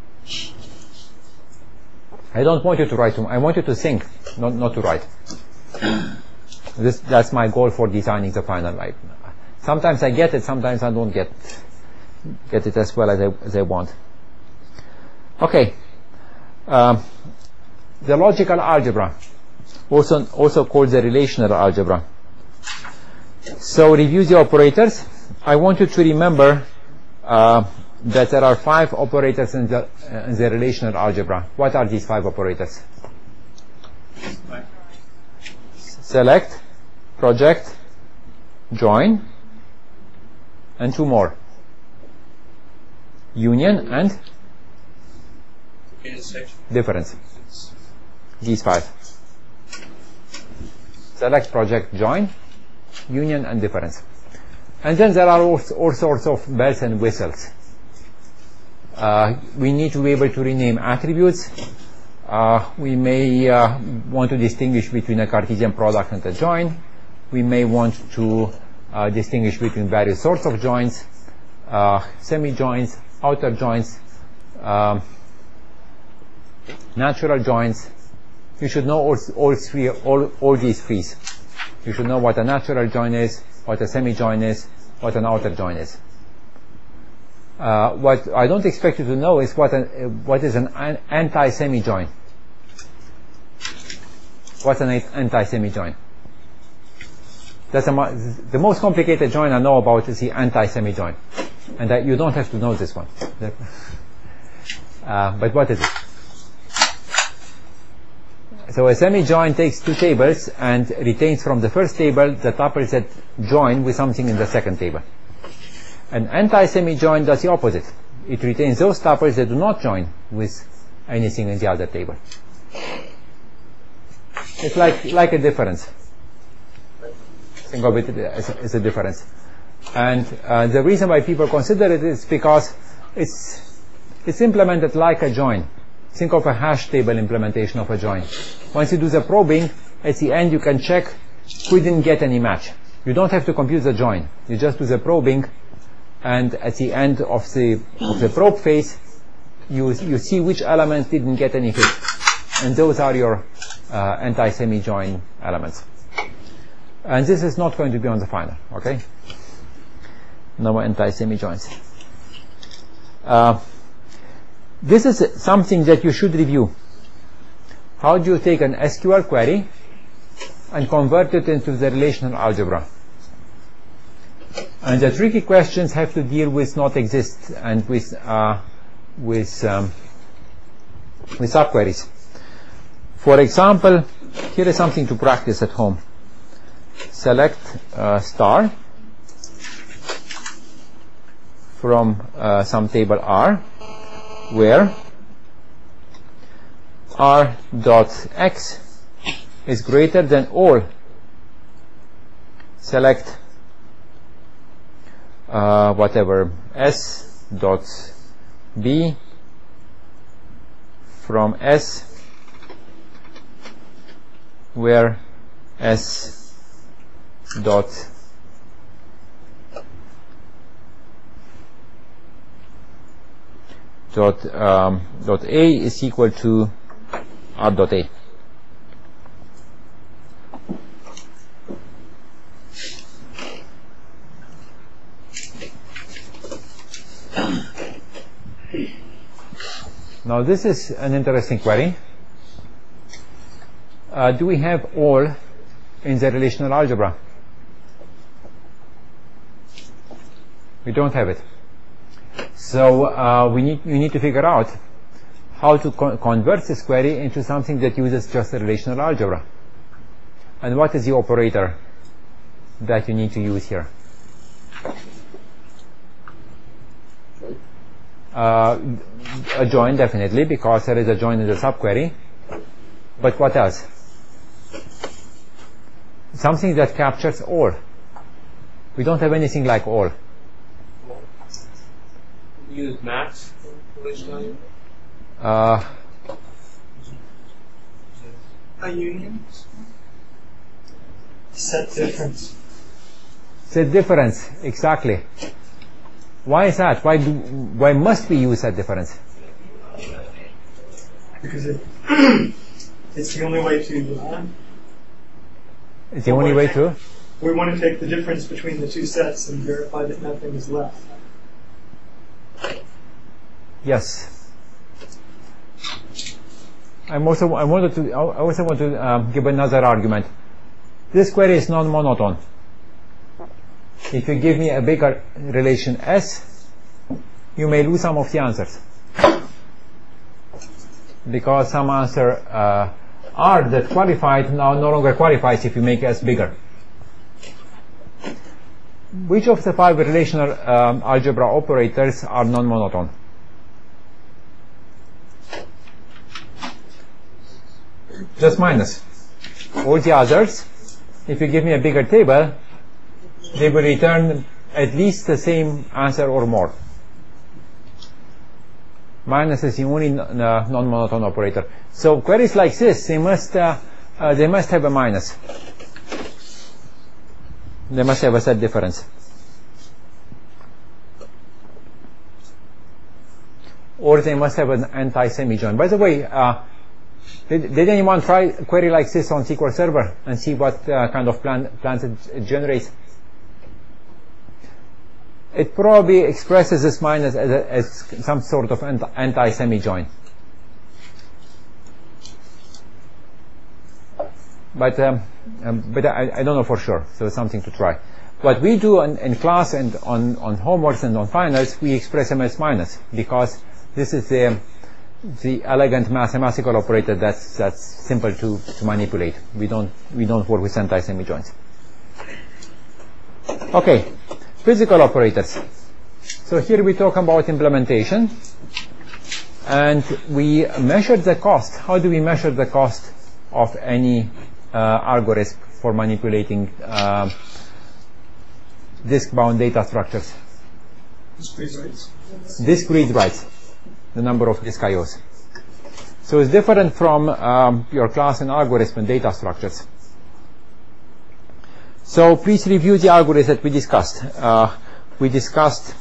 I don't want you to write too much. I want you to think, not, not to write. This, that's my goal for designing the final. I, sometimes I get it, sometimes I don't get get it as well as I, as I want. Okay. Um, the logical algebra, also, also called the relational algebra. So review the operators. I want you to remember uh, that there are five operators in the, uh, in the relational algebra. What are these five operators? Select, project, join, and two more. Union and difference. These five. Select, project, join, union and difference. And then there are all, all sorts of bells and whistles. Uh, we need to be able to rename attributes. Uh, we may uh, want to distinguish between a Cartesian product and a join. We may want to uh, distinguish between various sorts of joins. uh, semi-joints, outer joints, um, natural joints. You should know all, all, three, all, all these threes. You should know what a natural joint is, what a semi-joint is, what an outer joint is. Uh, what I don't expect you to know is what, an, uh, what is an, an anti-semi-joint. What's an anti-semi-joint? That's a, the most complicated joint I know about is the anti-semi-joint. And that you don't have to know this one. Uh, but what is it? So a semi-joint takes two tables and retains from the first table the tuples that join with something in the second table. An anti-semi-joint does the opposite. It retains those tuples that do not join with anything in the other table. It's like, like a difference. Think of it as a, as a difference. And uh, the reason why people consider it is because it's, it's implemented like a join. Think of a hash table implementation of a join. Once you do the probing, at the end you can check who didn't get any match. You don't have to compute the join. You just do the probing, and at the end of the, of the probe phase, you, you see which elements didn't get any hit. And those are your uh, anti-semi-join elements. And this is not going to be on the final, okay? No more anti-semi-joints. Uh, this is something that you should review. How do you take an S Q L query and convert it into the relational algebra? And the tricky questions have to deal with not exist and with uh, with um, with subqueries. For example, here is something to practice at home. Select uh, star from uh, some table R, where R dot X is greater than all. Select uh, whatever S dot B from S, where S dot dot um, dot A is equal to R dot A. Now this is an interesting query. Uh, do we have all in the relational algebra? We don't have it. So uh, we need we need to figure out how to con convert this query into something that uses just a relational algebra. And what is the operator that you need to use here? Uh, a join, definitely, because there is a join in the subquery. But what else? Something that captures all. We don't have anything like all. Use max relational Uh, A union. Set difference. set difference, exactly. Why is that? Why do, why must we use set difference? Because it, it's the only way to. Uh, It's the only way to. we want to take the difference between the two sets and verify that nothing is left. Yes. I'm also, I wanted to, I also want to um, give another argument. This query is non-monotone. If you give me a bigger relation S, you may lose some of the answers. Because some answer uh, R that qualified now no longer qualifies if you make S bigger. Which of the five relational um, algebra operators are non-monotone? Just minus. All the others, if you give me a bigger table, they will return at least the same answer or more. Minus is the only non-monotone operator. So queries like this, they must uh, uh, they must have a minus. They must have a set difference. or they must have an anti-semi-join. By the way, uh, did, did anyone try a query like this on S Q L Server and see what uh, kind of plan, plans it, it generates? It probably expresses this minus as, a, as some sort of anti-semi-join. But um, um, but I, I don't know for sure, so it's something to try. What we do in, in class and on, on homeworks and on finals, we express them as minus, because this is the, the elegant mathematical operator that's, that's simple to, to manipulate. We don't, we don't work with anti-semi-joins. Okay, physical operators. So here we talk about implementation, and we measure the cost. How do we measure the cost of any uh, algorithm for manipulating uh, disk-bound data structures? Discrete writes. Disk read writes, the number of disk I Os. So it's different from um, your class and algorithm and data structures. So please review the algorithms that we discussed. Uh, we discussed,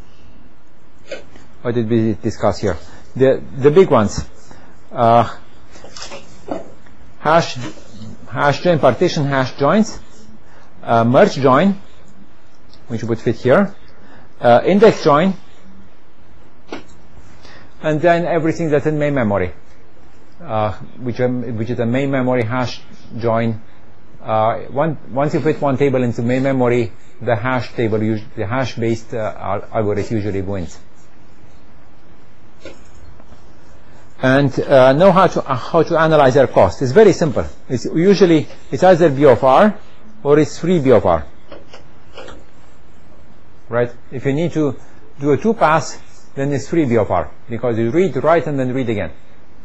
what did we discuss here? The, the big ones. Uh, hash, hash join, partition hash joins, uh, merge join, which would fit here, uh, index join, and then everything that's in main memory, uh, which, um, which is a main memory hash join. Uh, one, once you fit one table into main memory, the hash table, the hash-based uh, algorithm usually wins. And uh, know how to uh, how to analyze their cost. It's very simple. It's usually it's either B of R or it's three B of R. Right? If you need to do a two pass, then it's three B of R, because you read, write, and then read again.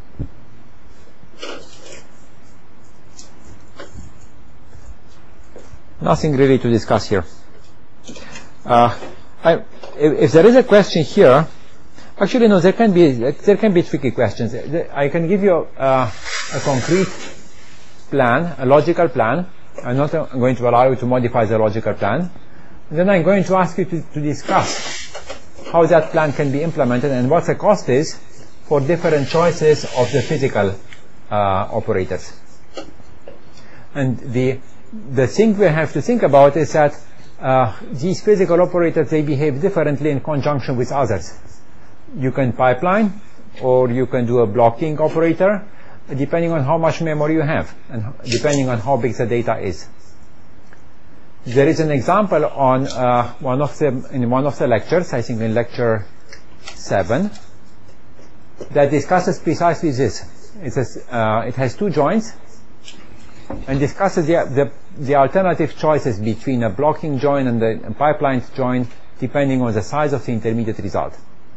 Nothing really to discuss here. Uh, I, if, if there is a question here, actually no, there can be there can be tricky questions. I can give you uh, a concrete plan, a logical plan. I'm not going to allow you to modify the logical plan. And then I'm going to ask you to, to discuss how that plan can be implemented and what the cost is for different choices of the physical uh, operators. And the the thing we have to think about is that uh, these physical operators, they behave differently in conjunction with others. You can pipeline, or you can do a blocking operator, depending on how much memory you have and depending on how big the data is. There is an example on uh, one of the in one of the lectures, I think in lecture seven, that discusses precisely this. It says uh, it has two joins and discusses the, the the alternative choices between a blocking join and the pipeline join, depending on the size of the intermediate result.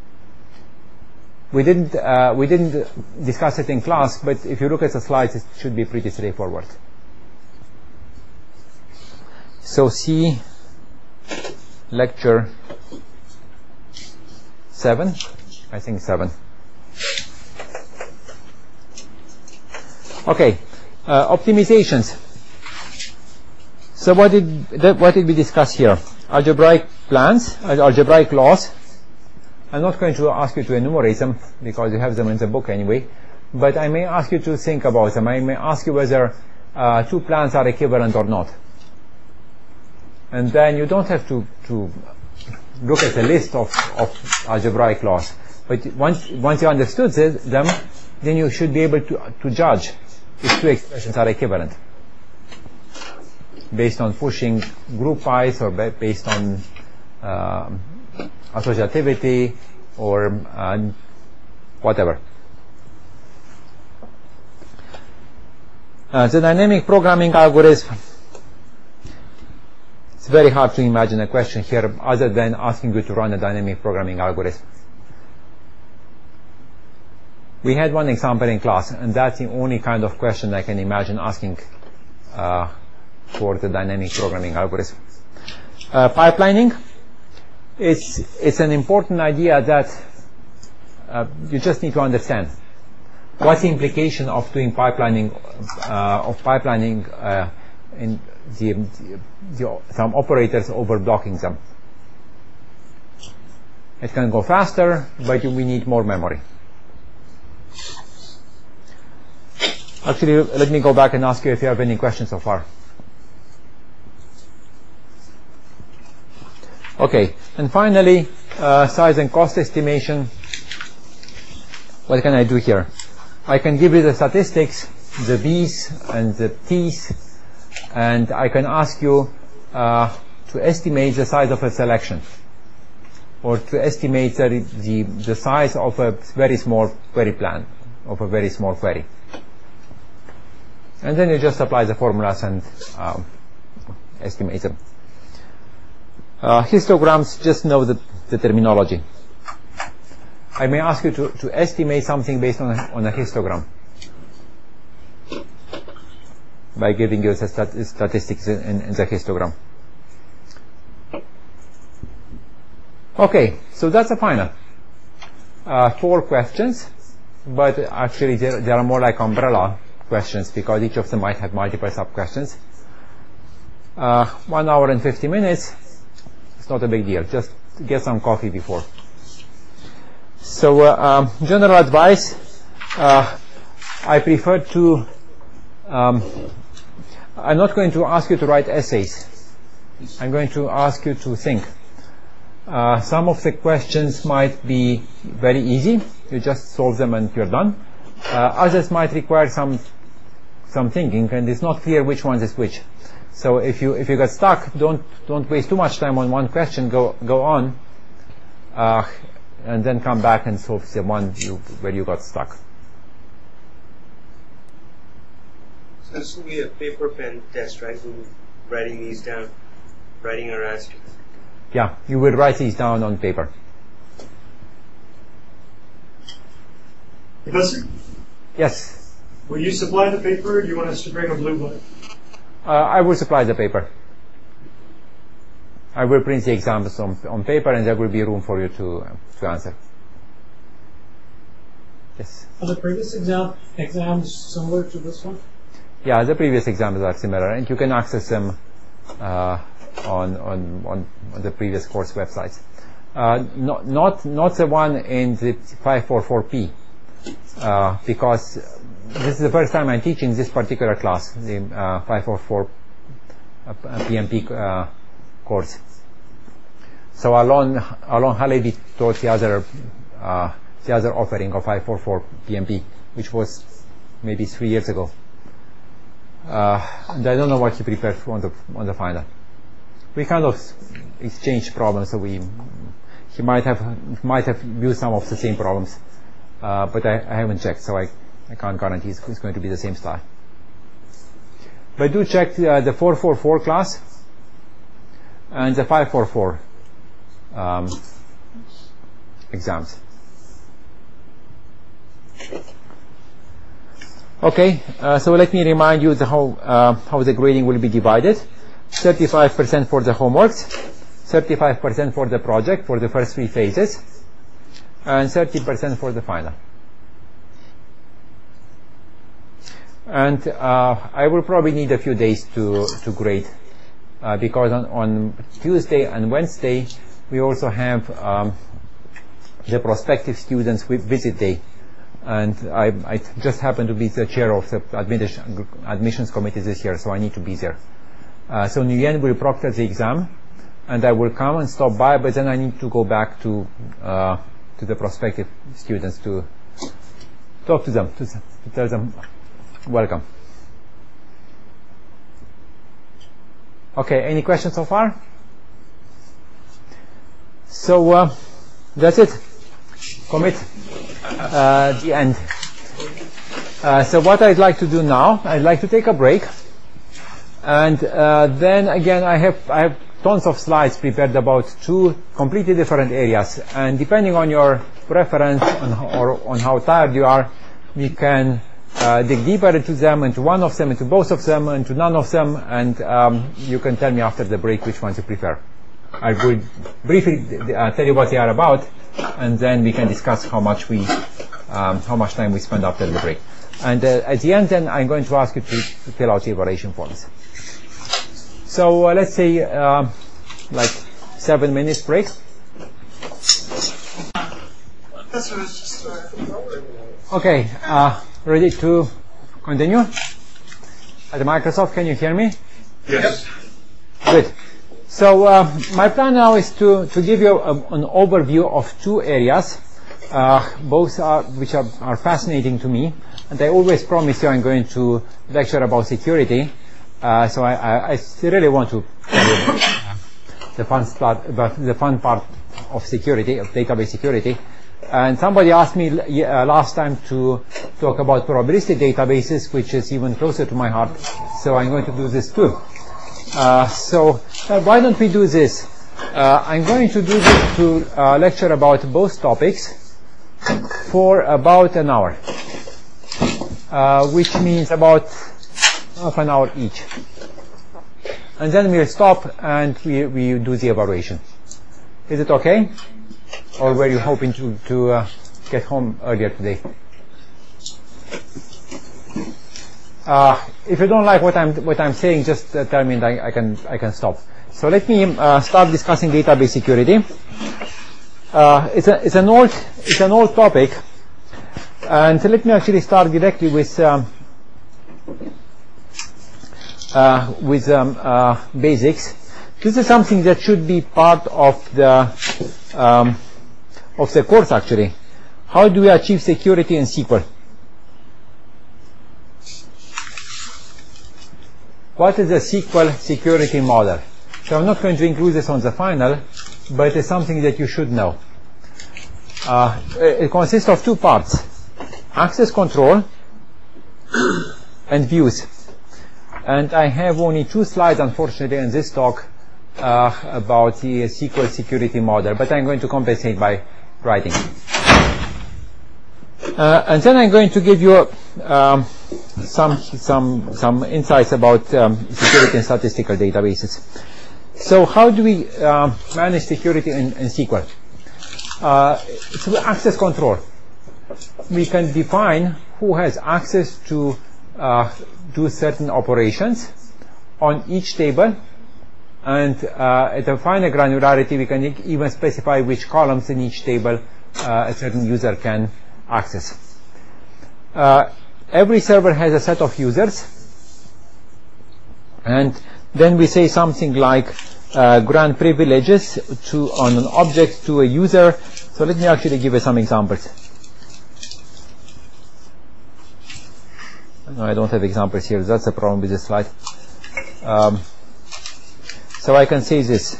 We didn't uh, we didn't discuss it in class, but if you look at the slides, it should be pretty straightforward. So see lecture seven, I think seven. Okay, uh, optimizations. So what did that, what did we discuss here? Algebraic plans, algebraic laws. I'm not going to ask you to enumerate them because you have them in the book anyway, but I may ask you to think about them. I may ask you whether uh, two plans are equivalent or not. And then you don't have to, to look at a list of, of algebraic laws. But once, once you understood this, them, then you should be able to, to judge if two expressions are equivalent, based on pushing group pies or based on uh, associativity or uh, whatever. Uh, the dynamic programming algorithm. It's very hard to imagine a question here other than asking you to run a dynamic programming algorithm. We had one example in class, and that's the only kind of question I can imagine asking uh, for the dynamic programming algorithm. Uh, pipelining. It's, it's an important idea that uh, you just need to understand. What's the implication of doing pipelining, uh, of pipelining uh, in the, the, the, some operators over blocking them? It can go faster, but you, we need more memory. Actually, let me go back and ask you if you have any questions so far. Okay, and finally, uh, size and cost estimation. What can I do here? I can give you the statistics, the B's and the T's, and I can ask you uh, to estimate the size of a selection, or to estimate the, the, the size of a very small query plan, of a very small query. And then you just apply the formulas and um, estimate them. Uh, histograms, just know the, the terminology. I may ask you to, to estimate something based on a, on a histogram by giving you the stat statistics in, in, in the histogram. Okay, so that's a final. Uh, four questions, but actually there, there are more like umbrella questions because each of them might have multiple sub-questions. Uh, one hour and fifty minutes. It's not a big deal. Just get some coffee before. So, uh, um, general advice, uh, I prefer to, um, I'm not going to ask you to write essays. I'm going to ask you to think. Uh, some of the questions might be very easy. You just solve them and you're done. Uh, others might require some, some thinking, and it's not clear which one is which. So if you, if you get stuck, don't, don't waste too much time on one question. Go, go on. Uh, and then come back and solve the one you, where you got stuck. So this will be a paper pen test, right? We'll be writing these down, writing our answers. Yeah, you will write these down on paper. Professor, Yes, will you supply the paper, or do you want us to bring a blue book? uh, I will supply the paper. I will print the exams on, on paper, and there will be room for you to, uh, to answer. Yes. Are the previous exam exams similar to this one? Yeah, the previous exams are similar, and you can access them uh, on, on, on, on the previous course websites. Uh, not, not, not the one in the five forty-four P, uh, because this is the first time I'm teaching this particular class, the uh, five forty-four P M P uh, course. So Alon, Alon Halevi taught the other, uh, the other offering of five forty-four P M P, which was maybe three years ago. Uh, and I don't know what he prepared on the on the final. We kind of exchanged problems, so we he might have might have used some of the same problems, uh, but I, I haven't checked, so I, I can't guarantee it's, it's going to be the same style. But do check uh, the four forty-four class and the five forty-four um, exams. Okay, uh, so let me remind you the how uh, how the grading will be divided. thirty-five percent for the homeworks, thirty-five percent for the project for the first three phases, and thirty percent for the final. And uh, I will probably need a few days to to grade, uh, because on, on Tuesday and Wednesday we also have um, the prospective students visit day. And I, I just happen to be the chair of the admission, admissions committee this year, so I need to be there. Uh, so Nguyen will proctor the exam, and I will come and stop by, but then I need to go back to uh, to the prospective students to talk to them, to, to tell them welcome. Okay, any questions so far? So uh, that's it. Commit. Uh, the end. Uh, so what I'd like to do now, I'd like to take a break, and uh, then again I have I have tons of slides prepared about two completely different areas, and depending on your preference on, or on how tired you are, we can uh, dig deeper into them, into one of them, into both of them, into none of them, and um, you can tell me after the break which ones you prefer. I will briefly uh, tell you what they are about, and then we can discuss how much we, um, how much time we spend after the break. And uh, at the end, then I'm going to ask you to, to fill out the evaluation forms. So uh, let's say uh, like seven minutes break. That's what it's just. Uh, Okay, uh, ready to continue? At Microsoft, can you hear me? Yes. Good. So uh, my plan now is to, to give you a, an overview of two areas, uh, both are, which are, are fascinating to me. And I always promise you I'm going to lecture about security. Uh, so I, I, I really want to tell you the fun part, about the fun part of security, of database security. And somebody asked me uh, last time to talk about probabilistic databases, which is even closer to my heart. So I'm going to do this too. Uh, so uh, why don't we do this? Uh, I'm going to do this to uh, lecture about both topics for about an hour, uh, which means about half an hour each. And then we'll stop and we, we do the evaluation. Is it okay? Or were you hoping to, to uh, get home earlier today? Uh, if you don't like what I'm what I'm saying, just uh, tell me and I, I can I can stop. So let me uh, start discussing database security. Uh, it's a it's an old it's an old topic, and let me actually start directly with um, uh, with um, uh, basics. This is something that should be part of the um, of the course actually. How do we achieve security in S Q L? What is the S Q L security model? So I'm not going to include this on the final, but it's something that you should know. Uh, it consists of two parts: access control and views. And I have only two slides, unfortunately, in this talk uh, about the S Q L security model, but I'm going to compensate by writing. Uh, and then I'm going to give you um, some some some insights about um, security in statistical databases. So how do we uh, manage security in, in S Q L? Uh, through access control. We can define who has access to uh, do certain operations on each table, and uh, at a finer granularity we can e even specify which columns in each table uh, a certain user can access. Uh, every server has a set of users, and then we say something like uh, grant privileges to on an object to a user. So let me actually give you some examples. No, I don't have examples here. That's the problem with this slide. Um, so I can say this.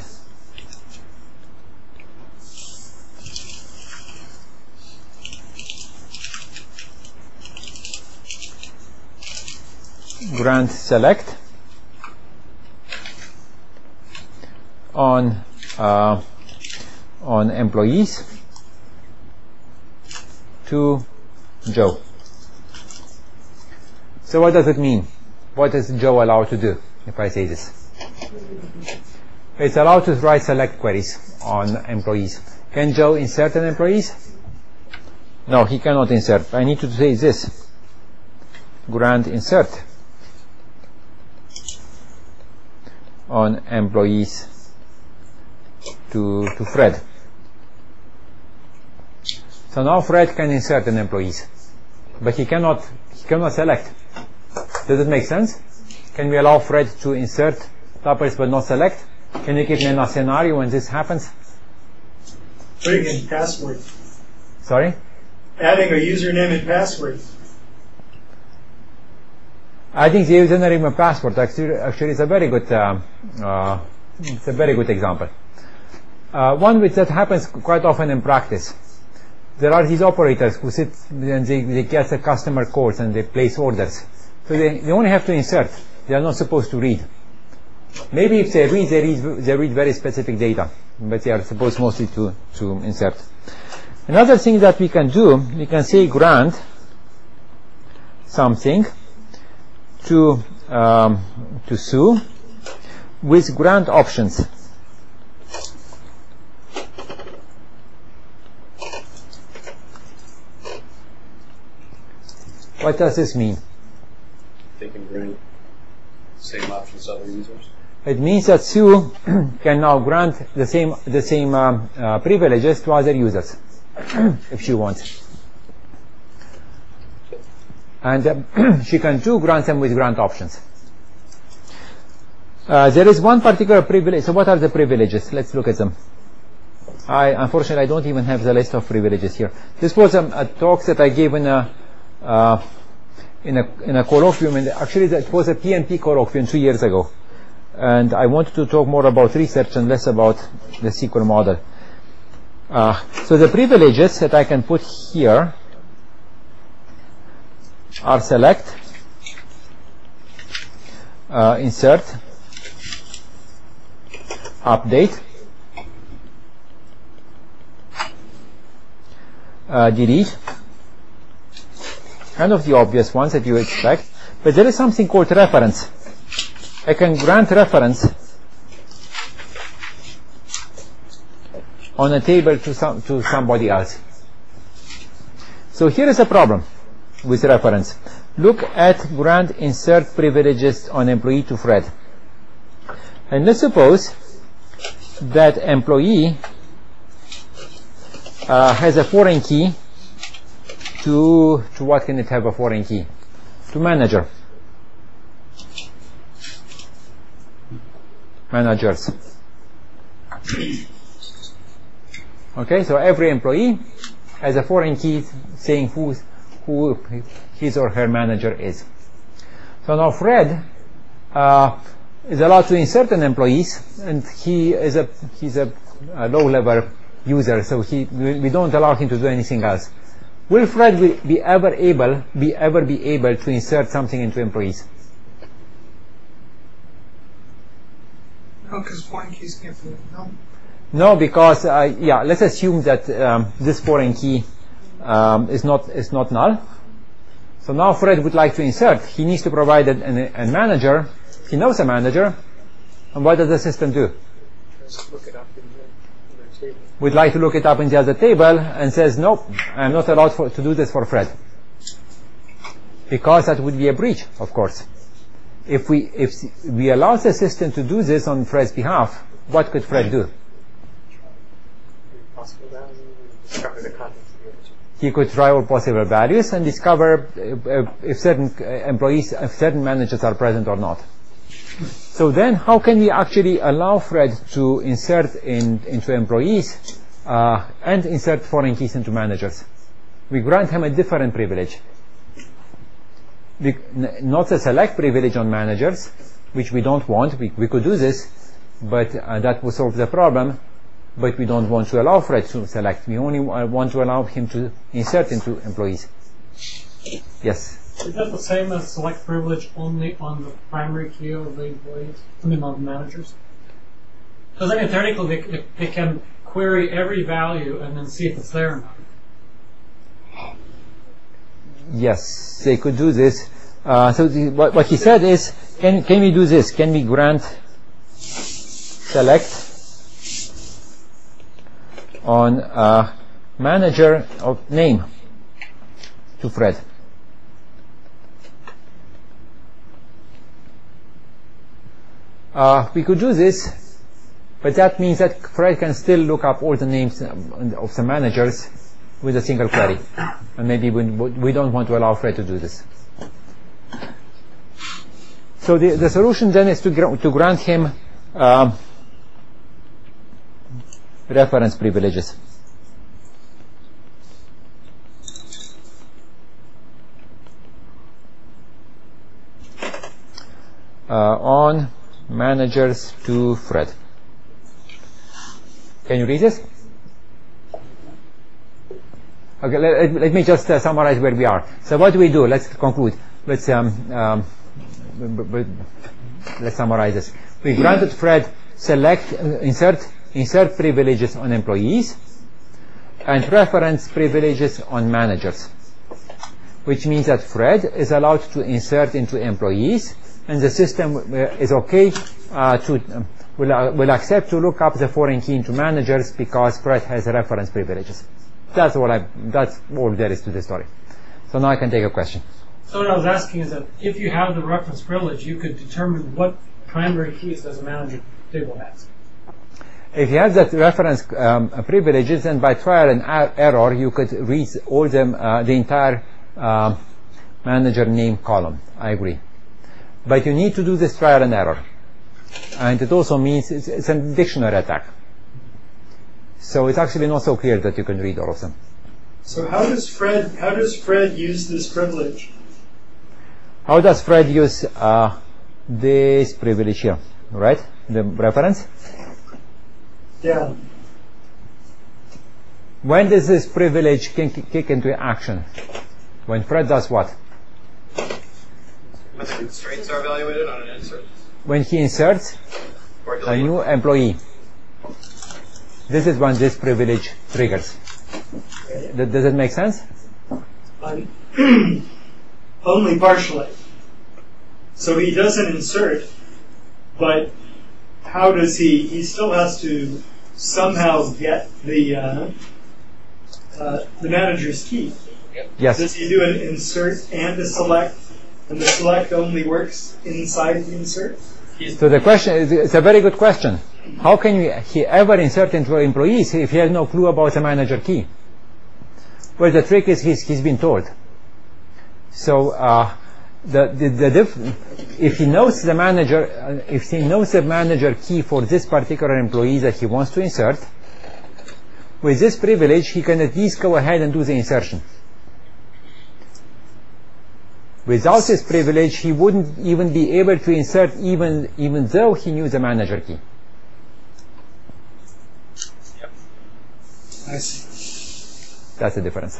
Grant select on uh, on employees to Joe. So what does it mean? What is Joe allowed to do if I say this? It's allowed to write select queries on employees. Can Joe insert an employees? No, he cannot insert. I need to say this. Grant insert on employees to, to Fred. So now Fred can insert an employees, but he cannot he cannot select. Does it make sense? Can we allow Fred to insert tuples but not select? Can you give me a scenario when this happens? Putting in password. Sorry? Adding a username and password. I think the username and password actually, actually is a very good uh, uh, it's a very good example. Uh, one which that happens quite often in practice. There are these operators who sit and they, they get the customer calls and they place orders. So they, they only have to insert. They are not supposed to read. Maybe if they read, they read, they read very specific data, but they are supposed mostly to, to insert. Another thing that we can do, we can say grant something to um, to Sue with grant options. What does this mean? They can grant same options to other users. It means that Sue can now grant the same the same um, uh, privileges to other users. if she wants. And uh, she can do grant them with grant options. Uh, there is one particular privilege. So what are the privileges? Let's look at them. I unfortunately I don't even have the list of privileges here. This was a, a talk that I gave in a uh, in a in a colloquium. And actually, that was a P N P colloquium two years ago. And I wanted to talk more about research and less about the S Q L model. Uh, so the privileges that I can put here are select, uh, insert, update, uh, delete, kind of the obvious ones that you expect, but there is something called reference. I can grant reference on a table to some to somebody else. So here is a problem with reference. Look at grant insert privileges on employee to Fred. And let's suppose that employee uh, has a foreign key to, to what can it have a foreign key? To manager. Managers. Okay, so every employee has a foreign key saying who's, who his or her manager is. So now Fred uh, is allowed to insert an employee, and he is a he's a, a low-level user, so he we don't allow him to do anything else. Will Fred be, be ever able be ever be able to insert something into employees? No, because foreign keys can't be no. No, because uh, yeah, let's assume that um, this foreign key um, is not is not null. So now Fred would like to insert. He needs to provide a, a, a manager. He knows a manager, and what does the system do? Just look it up in the, in the table. We'd like to look it up in the other table and says, nope, I'm not allowed for, to do this for Fred, because that would be a breach, of course. If we if we allow the system to do this on Fred's behalf, what could Fred do? Possible values and discover the contents of the original. He could try all possible values and discover uh, if certain employees, if certain managers are present or not. So then, how can we actually allow Fred to insert in, into employees uh, and insert foreign keys into managers? We grant him a different privilege. We, not a select privilege on managers, which we don't want. We, we could do this, but uh, that would solve the problem. But we don't want to allow Fred to select. We only want to allow him to insert into employees. Yes? Is that the same as select privilege only on the primary key of the employees? I mean, on the managers? Because I mean, theoretically, they, they can query every value and then see if it's there or not. Yes, they could do this. Uh, so the, what, what he said is, can, can we do this? Can we grant select on uh, manager of name to Fred? Uh, we could do this, but that means that Fred can still look up all the names of the managers with a single query, and maybe we, we don't want to allow Fred to do this. So the, the solution then is to, gr to grant him um, reference privileges. Uh, on managers to Fred. Can you read this? Okay, let, let me just uh, summarize where we are. So what do we do? Let's conclude. Let's um, um, b b let's summarize this. We granted Fred select, uh, insert, insert privileges on employees and reference privileges on managers, which means that Fred is allowed to insert into employees, and the system uh, is okay uh, to um, will, uh, will accept to look up the foreign key into managers because Fred has reference privileges. That's all I. That's all there is to the story. So now I can take a question. So what I was asking is that if you have the reference privilege, you could determine what primary keys does a manager table has. if you have that reference um, privileges, then by trial and er error, you could read all them, uh, the entire uh, manager name column. I agree. But you need to do this trial and error. And it also means it's, it's a dictionary attack. So it's actually not so clear that you can read all of them. So how does Fred how does Fred use this privilege? How does Fred use uh, this privilege here? Right? The reference? Yeah. When does this privilege kick, kick into action? When Fred does what? When the constraints are evaluated on an insert? When he inserts Or a delete? new employee. This is when this privilege triggers. Th- Does it make sense? Um, only partially. So he doesn't insert, but how does he? He still has to somehow get the uh, uh, the manager's key. Yes. Does he do an insert and a select, and the select only works inside the insert? So the question is, it's a very good question. How can you, he ever insert into employees if he has no clue about the manager key? Well, the trick is he's, he's been told. So uh, the, the, the diff, if he knows the manager, uh, if he knows the manager key for this particular employee that he wants to insert, with this privilege he can at least go ahead and do the insertion. Without this privilege, he wouldn't even be able to insert, even even though he knew the manager key. Yep. I see. That's the difference.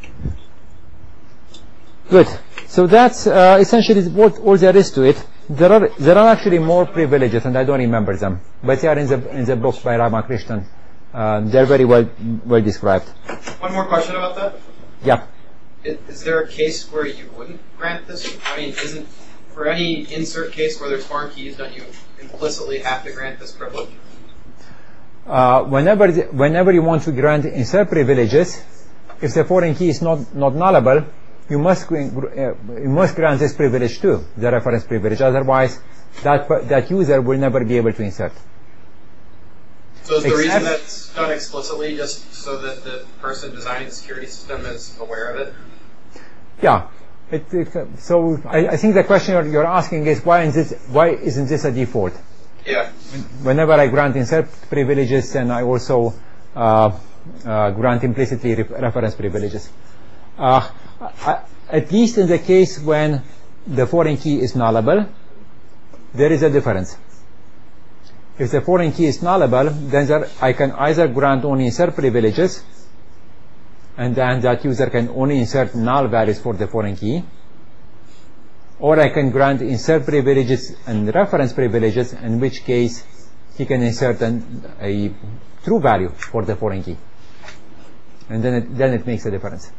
Good. So that's uh, essentially what all there is to it. There are there are actually more privileges, and I don't remember them, but they are in the in the book by Ramakrishnan. Uh, they're very well well described. One more question about that. Yeah. Is, is there a case where you wouldn't grant this? I mean, isn't for any insert case where there's foreign keys, don't you implicitly have to grant this privilege? Uh, whenever the, whenever you want to grant insert privileges, if the foreign key is not not nullable, you must uh, you must grant this privilege too, the reference privilege. Otherwise, that that user will never be able to insert. So is the Except, reason that's done explicitly just so that the person designing the security system is aware of it? Yeah. It, it, so I, I think the question you're, you're asking is why is this, why isn't this a default? Yeah. Whenever I grant insert privileges, then I also uh, uh, grant implicitly re reference privileges. Uh, I, at least in the case when the foreign key is nullable, there is a difference. If the foreign key is nullable, then there, I can either grant only insert privileges, and then that user can only insert null values for the foreign key, or I can grant insert privileges and reference privileges, in which case he can insert an, a true value for the foreign key, and then it, then it makes a difference.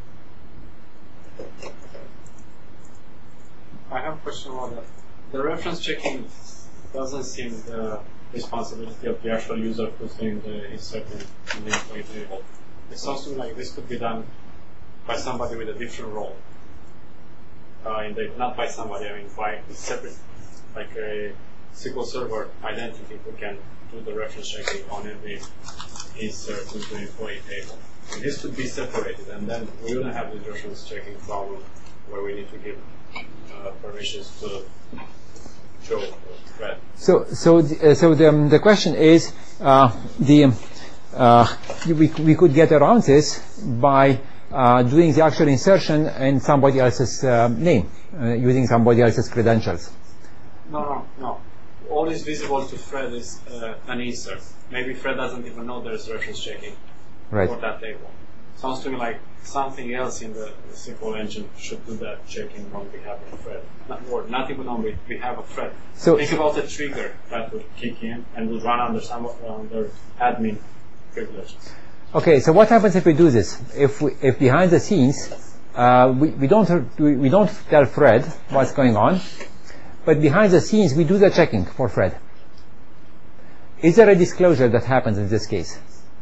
I have a question about that. The reference checking doesn't seem the responsibility of the actual user who's doing the inserting in the employee table. It sounds to me like this could be done by somebody with a different role. Uh, in the, not by somebody, I mean by a separate, like a S Q L Server identity who can do the reference checking on every insert into the employee table. And this could be separated, and then we wouldn't have this reference checking problem where we need to give uh, permissions to show thread. So, so, the, uh, so the, um, the question is, uh, the uh, we we could get around this by uh, doing the actual insertion in somebody else's uh, name, uh, using somebody else's credentials. No, no, no. All is visible to Fred is uh, an insert. Maybe Fred doesn't even know there's reference checking Right. for that table. Sounds to me like something else in the S Q L engine should do that checking on behalf of Fred. Not, or not even on behalf of Fred. So- think about a trigger that would kick in and would run under some under admin privileges. Okay, so what happens if we do this? If we, if behind the scenes uh, we, we don't we, we don't tell Fred what's going on, but behind the scenes we do the checking for Fred. Is there a disclosure that happens in this case?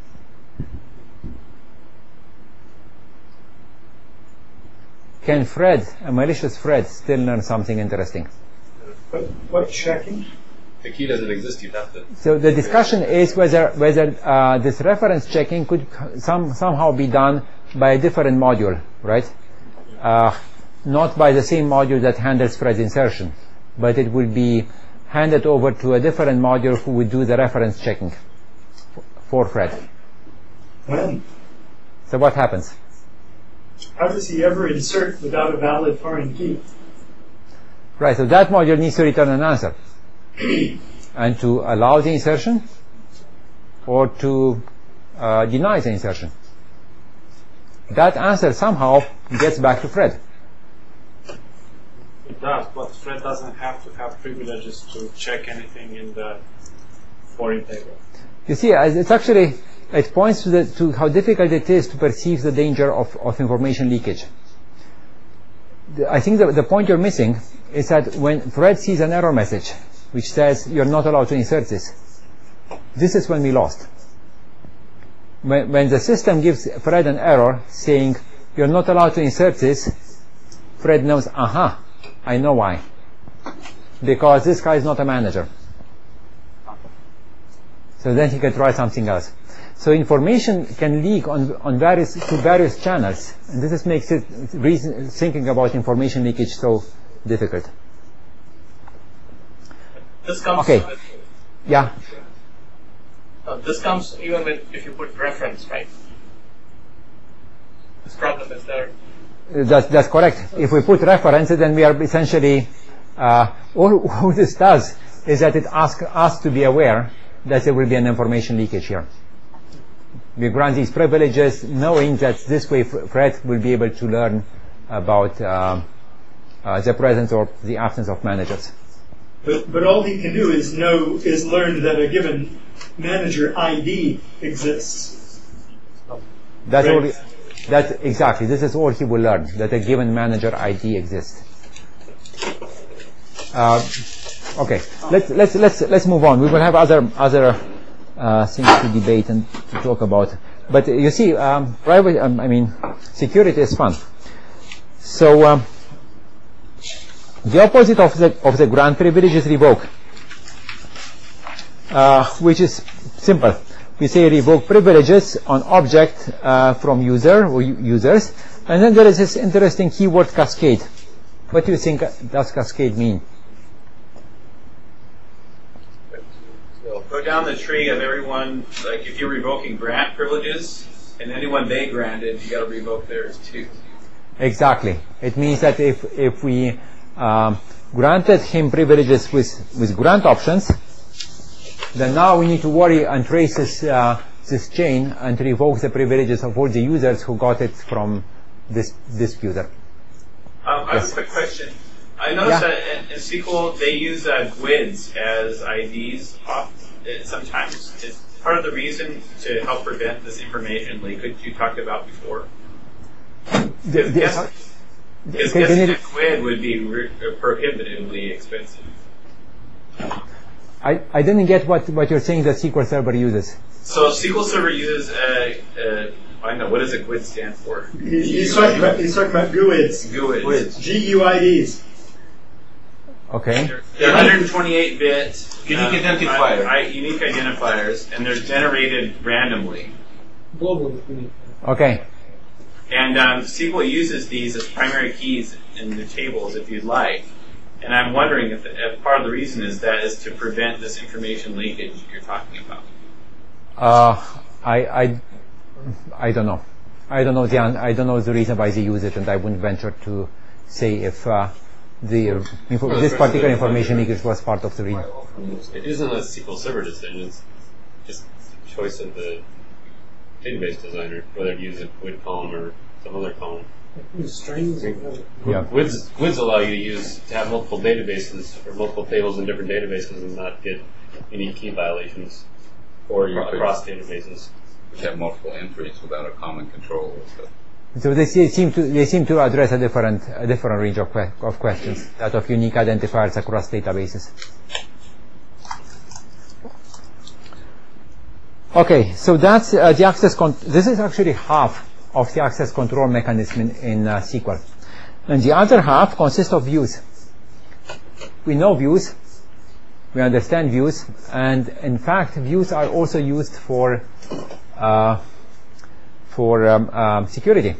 Can Fred, a malicious Fred, still learn something interesting? What, what checking? the key doesn't exist, you'd have to. So the discussion is whether whether uh, this reference checking could some somehow be done by a different module, right? Uh, not by the same module that handles Fred's insertion, but it will be handed over to a different module who would do the reference checking for Fred. When? So what happens? How does he ever insert without a valid foreign key? Right, so that module needs to return an answer. And to allow the insertion or to uh, deny the insertion. That answer somehow gets back to Fred. It does, but Fred doesn't have to have privileges to check anything in the foreign table. You see, it's actually, it points to, the, to how difficult it is to perceive the danger of, of information leakage. The, I think the, the point you're missing is that when Fred sees an error message which says you're not allowed to insert this, this is when we lost. When, when the system gives Fred an error saying you're not allowed to insert this, Fred knows, aha, I know why. Because this guy is not a manager. So then he can try something else. So information can leak on, on various, to various channels. And this is, makes it reason, thinking about information leakage so difficult. This comes okay. with, yeah. uh, this comes even with if you put reference, right? This problem is there. That's, that's correct. If we put references, then we are essentially, uh, all, all this does is that it asks us to be aware that there will be an information leakage here. We grant these privileges knowing that this way Fred will be able to learn about uh, uh, the presence or the absence of managers. But, but all he can do is know, is learn that a given manager I D exists. That's right. all. He, that exactly. This is all he will learn, that a given manager I D exists. Uh, okay, let's let's let's let's move on. We will have other other uh, things to debate and to talk about. But uh, you see, um, private. Um, I mean, security is fun. So. Um, The opposite of the, of the grant privilege is revoke, uh, which is simple. We say revoke privileges on object uh, from user or users, and then there is this interesting keyword cascade. What do you think does cascade mean? So go down the tree of everyone, like if you're revoking grant privileges, and anyone they granted, you got to revoke theirs too. Exactly. It means that if if we Um, granted him privileges with, with grant options, then now we need to worry and trace this, uh, this chain and revoke the privileges of all the users who got it from this, this user. Um, I have yes. a quick question. I noticed yeah. that in, in S Q L they use uh, G U I Ds as I Ds off, uh, sometimes. Is part of the reason to help prevent this information leakage you talked about before? The, the, guess, Because guessing a G U I D would be re prohibitively expensive. I, I didn't get what, what you're saying that S Q L Server uses. So S Q L Server uses, uh, uh, I know, what does a G U I D stand for? He's, he's, talking, about, he's talking about G U I Ds. G U I Ds. G U I Ds. Okay. They're, they're one hundred twenty-eight bit unique um, identifiers. I, I, unique identifiers, and they're generated randomly. Globally unique. Okay. And um, S Q L uses these as primary keys in the tables, if you'd like. And I'm wondering if, if part of the reason is that is to prevent this information leakage you're talking about. Uh, I, I, I don't know. I don't know the I don't know the reason why they use it, and I wouldn't venture to say if uh, the info well, this particular information leakage was part of the reason. It isn't a S Q L Server decision; it's just choice of the database designer whether to use a G U I D column or some other column. Strings. Yeah. G U I Ds, G U I Ds allow you to use to have multiple databases or multiple tables in different databases and not get unique key violations or across databases. We have multiple entries without a common control. So, so they seem to they seem to address a different a different range of que of questions, that of unique identifiers across databases. Okay, so that's uh, the access. Con this is actually half of the access control mechanism in, in uh, S Q L, and the other half consists of views. We know views. we understand views, and in fact, views are also used for uh, for um, um, security.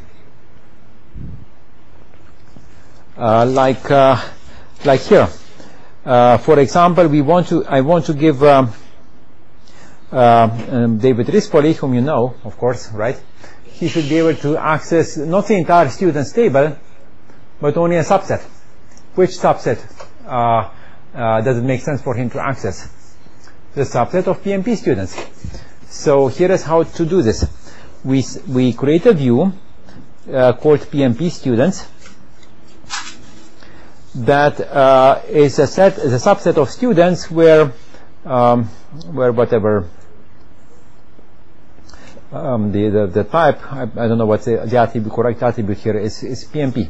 Uh, like uh, like here, uh, for example, we want to I want to give um, uh, um, David Rispoli, whom you know, of course, right? He should be able to access not the entire students table, but only a subset. Which subset uh, uh, does it make sense for him to access? The subset of P M P students. So here is how to do this. We we create a view uh, called P M P students that uh, is a set is a subset of students where um, where whatever um, the, the the type I, I don't know what the, the attribute, correct attribute here is is P M P.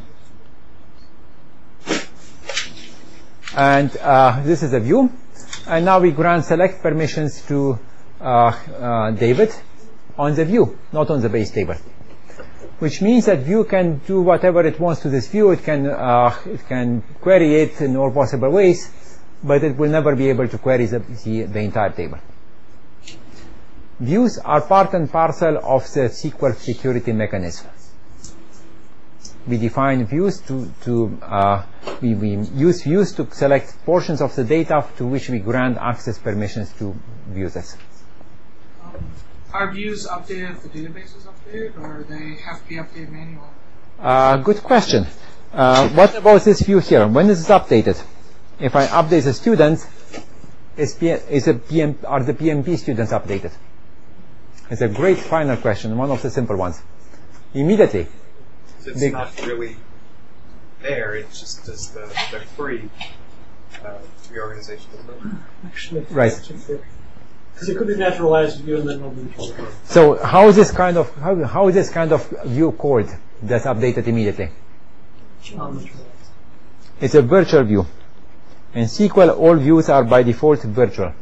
And uh, this is a view, and now we grant select permissions to uh, uh, David on the view, not on the base table. Which means that view can do whatever it wants to this view. It can uh, it can query it in all possible ways, but it will never be able to query the, the, the entire table. Views are part and parcel of the S Q L security mechanism. We define views to, to uh, we, we use views to select portions of the data to which we grant access permissions to users. Um, are views updated if the database is updated, or they have to be updated manually? Uh, good question. Uh, what about this view here? When is it updated? If I update the student, is, P is a P M are the P M P students updated? It's a great final question, one of the simple ones. Immediately. So it's not really there, it just does the, the query uh, reorganization, isn't it? Actually, right. Because it could be naturalized view and then nobody can. So how is this kind of how, how is this kind of view called that's updated immediately? It's a virtual view. In S Q L, all views are by default virtual,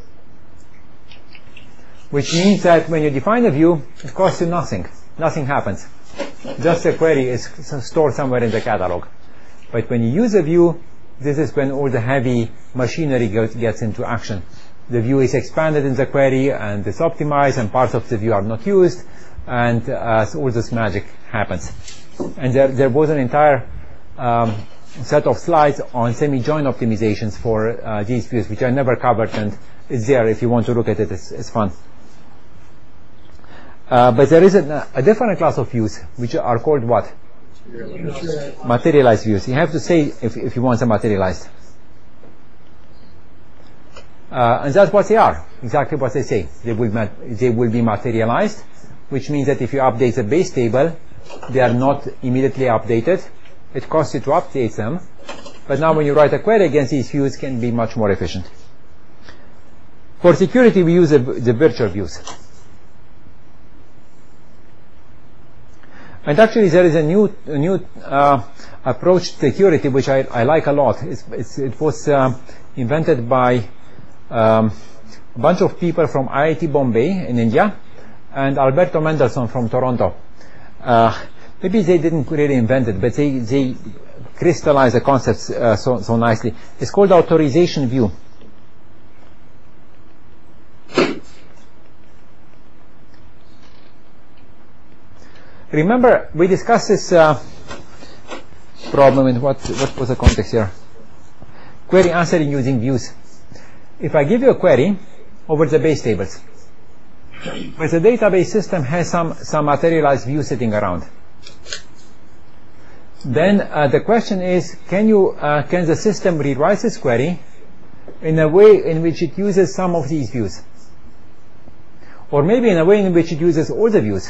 which means that when you define a view, it costs you nothing. Nothing happens. Just a query is stored somewhere in the catalog. But when you use a view, this is when all the heavy machinery gets into action. The view is expanded in the query, and it's optimized, and parts of the view are not used, and uh, so all this magic happens. And there, there was an entire um, set of slides on semi-join optimizations for uh, these views, which I never covered, and it's there if you want to look at it. It's, it's fun. Uh, but there is a, a different class of views, which are called what? Materialized, materialized views. You have to say if, if you want them materialized. Uh, and that's what they are, exactly what they say. They will, they will be materialized, which means that if you update the base table, they are not immediately updated. It costs you to update them, but now when you write a query against these views, it can be much more efficient. For security, we use the, the virtual views. And actually, there is a new, a new uh, approach to security which I, I like a lot. It's, it's, it was uh, invented by um, a bunch of people from I I T Bombay in India and Alberto Mendelson from Toronto. Uh, maybe they didn't really invent it, but they, they crystallized the concepts uh, so, so nicely. It's called authorization view. Remember, we discussed this uh, problem in what, what was the context here? Query answering using views. If I give you a query over the base tables, but the database system has some, some materialized view sitting around, then uh, the question is, can, you, uh, can the system rewrite this query in a way in which it uses some of these views? Or maybe in a way in which it uses all the views?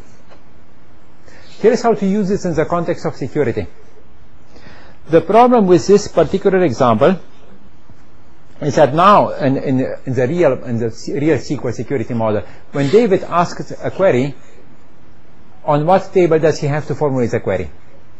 Here's how to use this in the context of security. The problem with this particular example is that now in, in, in the real in the real S Q L security model, when David asks a query, on what table does he have to formulate the query?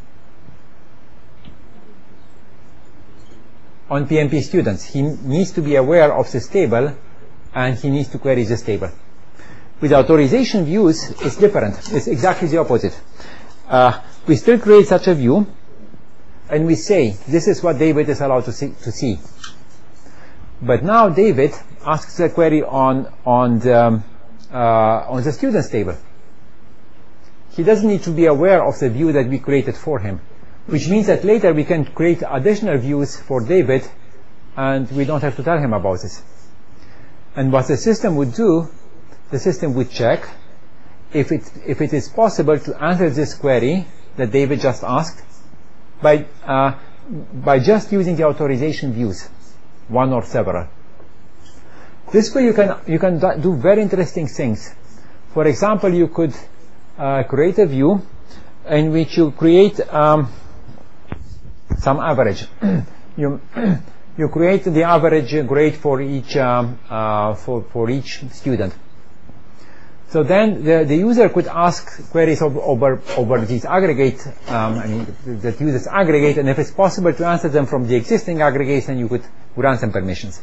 On P M P students. He needs to be aware of this table, and he needs to query this table. With authorization views, it's different. It's exactly the opposite. Uh, we still create such a view, and we say, this is what David is allowed to see. To see. But now David asks a query on on the um, uh, on the students table. He doesn't need to be aware of the view that we created for him, which means that later we can create additional views for David, and we don't have to tell him about this. And what the system would do, the system would check if it if it is possible to answer this query that David just asked by uh, by just using the authorization views, one or several. This way you can you can do very interesting things. For example, you could uh, create a view in which you create um, some average. you you create the average grade for each um, uh, for for each student. So then the, the user could ask queries over, over, over these aggregate, um, I mean, that uses aggregate, and if it's possible to answer them from the existing aggregates, then you could grant them permissions.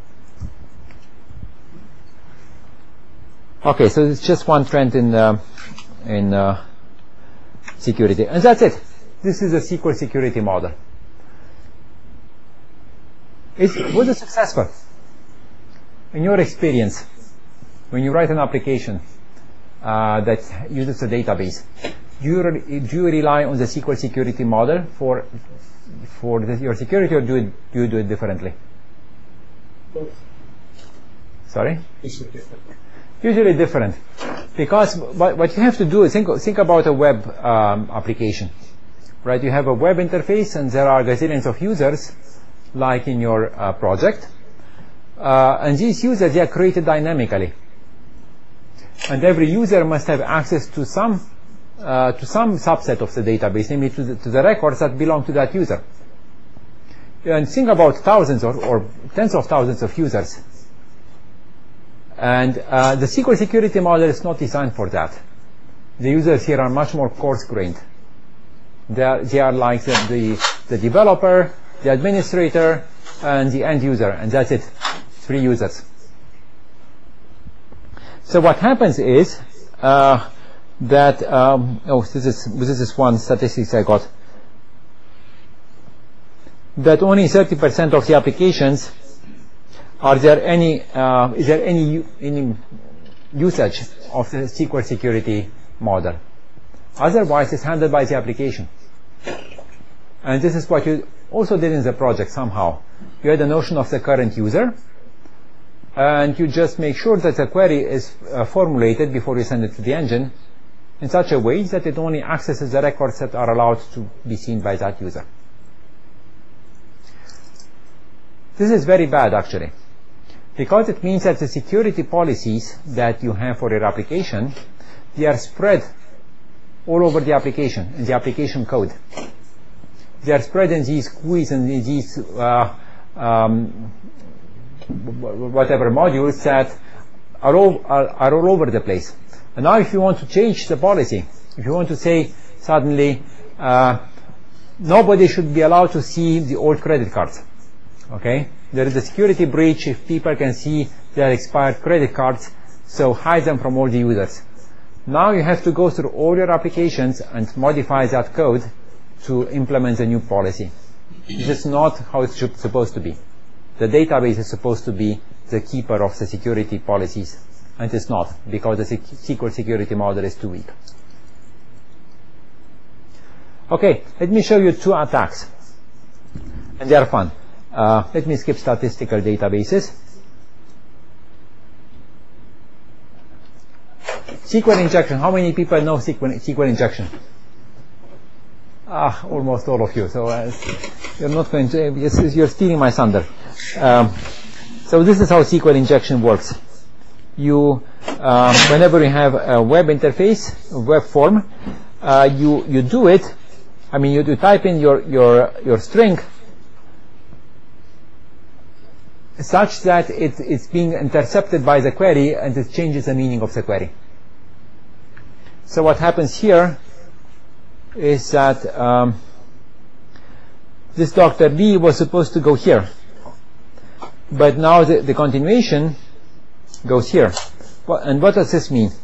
Okay, so it's just one trend in, uh, in uh, security. And that's it. This is a S Q L security model. Is, was it successful? In your experience, when you write an application uh, that uses a database, do you, re do you rely on the S Q L security model for for the, your security, or do, it, do you do it differently? Both. Sorry? Usually different. Usually different, because what, what you have to do is think think about a web um, application, right? You have a web interface, and there are gazillions of users, like in your uh, project, uh, and these users, they are created dynamically. And every user must have access to some uh, to some subset of the database, namely to the, to the records that belong to that user. And think about thousands or, or tens of thousands of users. And uh, the S Q L security model is not designed for that. The users here are much more coarse-grained. They are, they are like the, the, the developer, the administrator, and the end user, and that's it. Three users. So what happens is uh, that um, oh, this is this is one statistics I got, that only thirty percent of the applications are there any uh, is there any any usage of the S Q L security model. Otherwise, it's handled by the application. And this is what you also did in the project somehow. You had a notion of the current user, and you just make sure that the query is uh, formulated before you send it to the engine in such a way that it only accesses the records that are allowed to be seen by that user. This is very bad, actually, because it means that the security policies that you have for your application, they are spread all over the application, in the application code. They are spread in these Q Is and in these uh, um, whatever modules that are all, are, are all over the place. And now if you want to change the policy, if you want to say suddenly uh, nobody should be allowed to see the old credit cards, okay? There is a security breach if people can see their expired credit cards, so hide them from all the users. Now you have to go through all your applications and modify that code to implement the new policy. This is not how it's supposed to be. The database is supposed to be the keeper of the security policies, and it's not, because the S Q L security model is too weak. Okay, let me show you two attacks, and they are fun. Uh, let me skip statistical databases. S Q L injection. How many people know S Q L, S Q L injection? Ah, almost all of you. So uh, you're not going to. You're stealing my thunder. Um, so this is how S Q L injection works. You, um, whenever you have a web interface, a web form, uh, you you do it. I mean, you, you type in your your your string such that it, it's being intercepted by the query, and it changes the meaning of the query. So what happens here is that um, this Doctor Lee was supposed to go here, but now the, the continuation goes here. What, and what does this mean?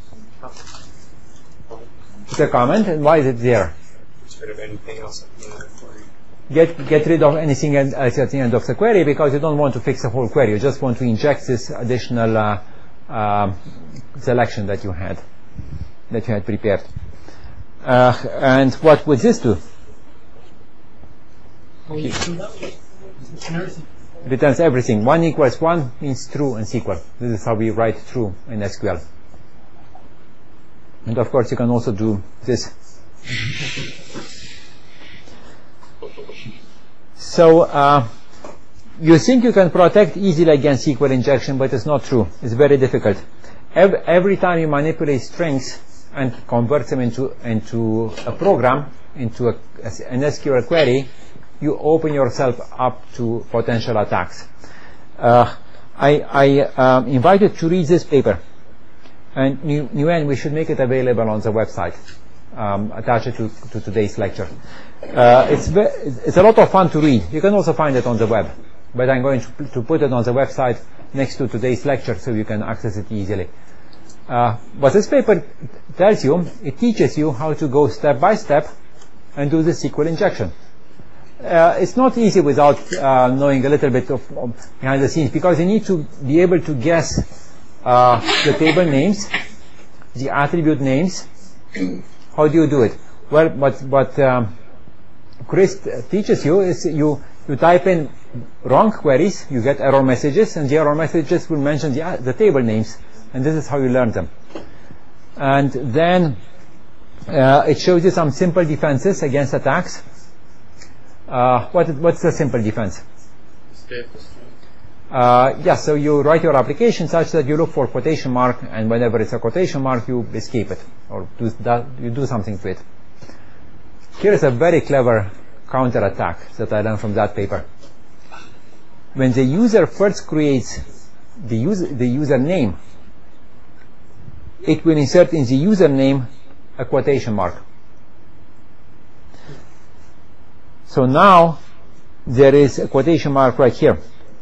It's a comment, and why is it there? Get rid of anything else at the end of the query. get get rid of anything else at the end of the query, because you don't want to fix the whole query. You just want to inject this additional uh, uh, selection that you had that you had prepared. Uh, and what would this do? Returns everything. One equals one means true in S Q L. This is how we write true in S Q L. And of course, you can also do this. So uh, you think you can protect easily against S Q L injection, but it's not true. It's very difficult. Every, every time you manipulate strings and convert them into into a program, into a, an S Q L query, you open yourself up to potential attacks. Uh, I, I um, invited to read this paper, and Nguyen, we should make it available on the website. Um, attach it to, to today's lecture. Uh, it's it's a lot of fun to read. You can also find it on the web, but I'm going to, to put it on the website next to today's lecture so you can access it easily. Uh, what this paper tells you, it teaches you how to go step by step and do the S Q L injection. Uh, it's not easy without uh, knowing a little bit of, of behind the scenes, because you need to be able to guess uh, the table names, the attribute names. How do you do it? Well, what what um, Chris teaches you is you you type in wrong queries, you get error messages, and the error messages will mention the the table names, and this is how you learn them. And then uh, it shows you some simple defenses against attacks. Uh, what what's the simple defense? Escape the string. Uh, yeah, so you write your application such that you look for quotation mark, and whenever it's a quotation mark, you escape it, or do that, you do something to it. Here is a very clever counter attack that I learned from that paper. When the user first creates the user the username, it will insert in the username a quotation mark. So now there is a quotation mark right here.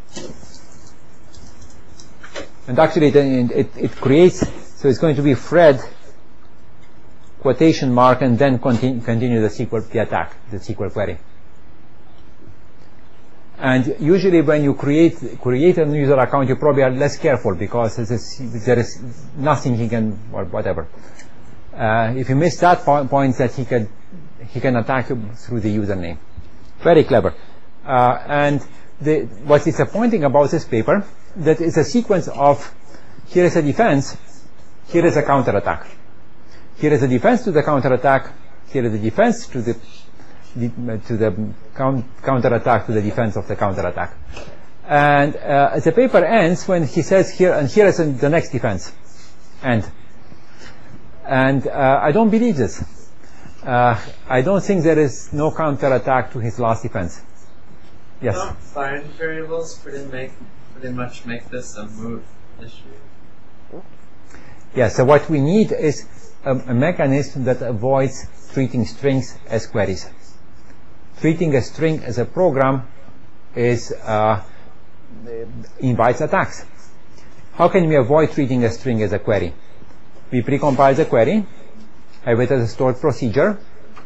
And actually it, it, it creates, so it's going to be Fred quotation mark and then continue, continue the S Q L, the attack, the S Q L query. And usually when you create create a user account, you probably are less careful, because there is nothing he can, or whatever. Uh, if you miss that po point, that he can he can attack you through the username. Very clever. Uh, and the, what's disappointing about this paper, that it's a sequence of, here is a defense, here is a counterattack. Here is a defense to the counterattack, here is a defense to the, the to the count, counterattack to the defense of the counterattack. And uh, the paper ends when he says here, and here is the next defense. End. And uh, I don't believe this. Uh, I don't think there is no counterattack to his last defense. Yes? Don't find variables pretty, make, pretty much make this a moot issue. Yes, so what we need is a, a mechanism that avoids treating strings as queries. Treating a string as a program is uh, invites attacks. How can we avoid treating a string as a query? We precompile the query, have it as a stored procedure,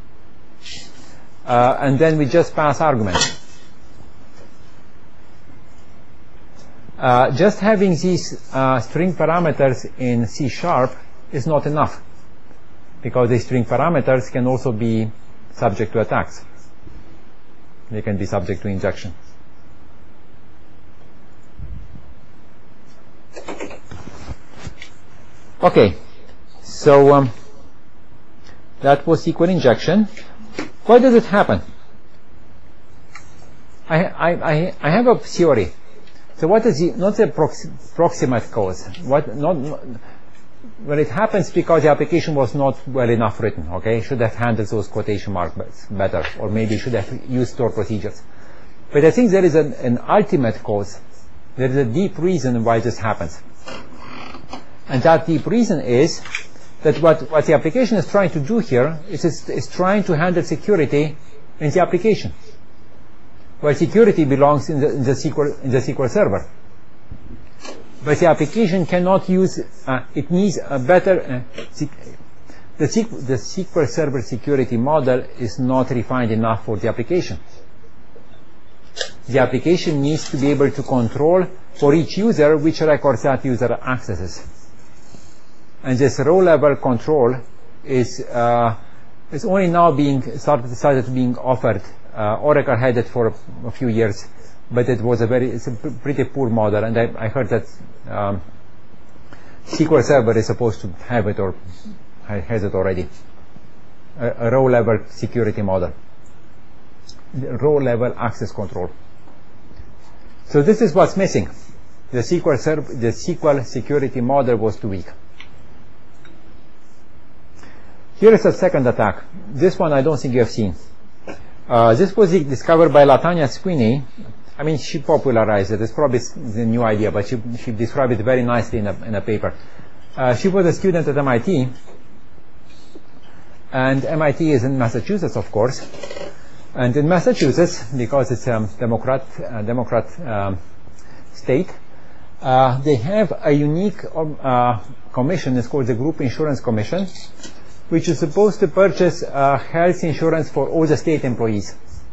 uh, and then we just pass arguments. Uh, just having these uh, string parameters in C sharp is not enough, because the string parameters can also be subject to attacks. They can be subject to injection. Okay, so um, that was S Q L injection. Why does it happen? I, I, I, I have a theory. So what is the, not the prox proximate cause? What, not, not, well, it happens because the application was not well enough written, okay? Should have handled those quotation marks better, or maybe should have used store procedures. But I think there is an, an ultimate cause. There is a deep reason why this happens. And that deep reason is that what, what the application is trying to do here is, is, is trying to handle security in the application. Well, security belongs in the, in the, S Q L, in the S Q L server. But the application cannot use, uh, it needs a better, uh, the, the S Q L server security model is not refined enough for the application. the application needs to be able to control for each user which records that user accesses. And this row-level control is uh, is only now being started, started being offered. Uh, Oracle had it for a, a few years, but it was a very it's a pretty poor model. And I, I heard that um, S Q L Server is supposed to have it or has it already. A, a row-level security model, row-level access control. So this is what's missing. The S Q L server, the S Q L security model was too weak. Here is a second attack. This one I don't think you have seen. Uh, this was discovered by Latanya Sweeney. I mean, she popularized it. It's probably the new idea, but she, she described it very nicely in a, in a paper. Uh, she was a student at M I T, and M I T is in Massachusetts, of course. And in Massachusetts, because it's a Democrat, uh, Democrat um, state, uh, they have a unique uh, commission. It's called the Group Insurance Commission, which is supposed to purchase uh, health insurance for all the state employees.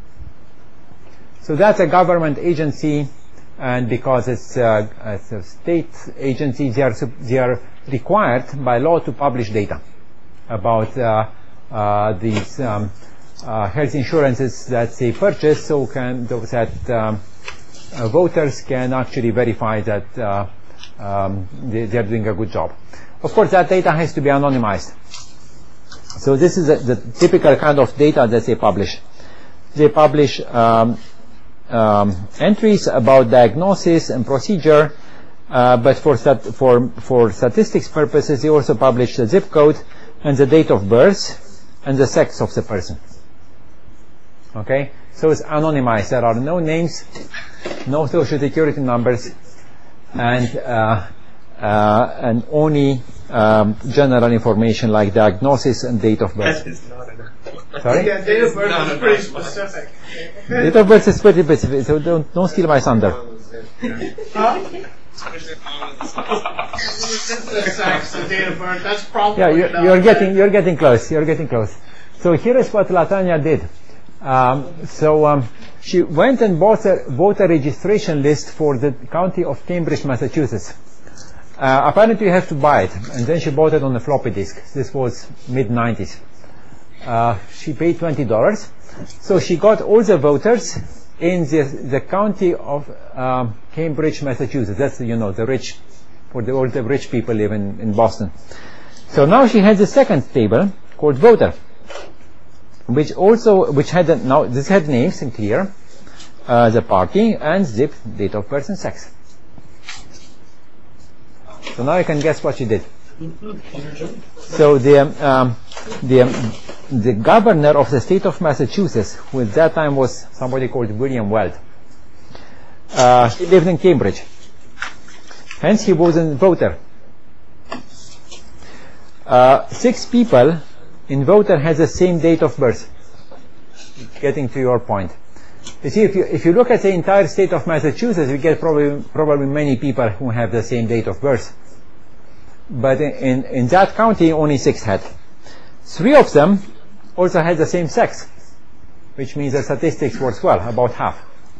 So that's a government agency, and because it's, uh, it's a state agency, they are, they are required by law to publish data about uh, uh, these um, uh, health insurances that they purchase, so can that um, uh, voters can actually verify that uh, um, they, they are doing a good job. Of course, that data has to be anonymized. So this is a, the typical kind of data that they publish. They publish um, um, entries about diagnosis and procedure, uh, but for, stat for, for statistics purposes, they also publish the zip code and the date of birth and the sex of the person. Okay, so it's anonymized. There are no names, no social security numbers, and uh, uh, and only um, general information like diagnosis and date of birth. That is not enough. Sorry? Yeah, date of birth is pretty specific. Date of birth is pretty specific, so don't, don't steal my thunder. Huh? The sex, the date of birth, that's probably Yeah, you're, you're getting you're getting close. You're getting close. So here is what Latanya did. Um, so um, she went and bought a voter registration list for the county of Cambridge, Massachusetts. Uh, apparently you have to buy it, and then she bought it on a floppy disk. This was mid nineties. Uh, she paid twenty dollars. So she got all the voters in the, the county of um, Cambridge, Massachusetts. That's, you know, the rich, for the, all the rich people live in, in Boston. So now she has a second table called voter, which also, which had, a, now this had names and clear, uh, the party and zip, date of birth and sex. So now you can guess what she did. So the, um, the, um, the governor of the state of Massachusetts, who at that time was somebody called William Weld, uh, he lived in Cambridge. Hence he was a voter. Uh, six people in voter has the same date of birth. Getting to your point. You see, if you, if you look at the entire state of Massachusetts, you get probably, probably many people who have the same date of birth. But in, in that county, only six had. Three of them also had the same sex, which means the statistics works well, about half.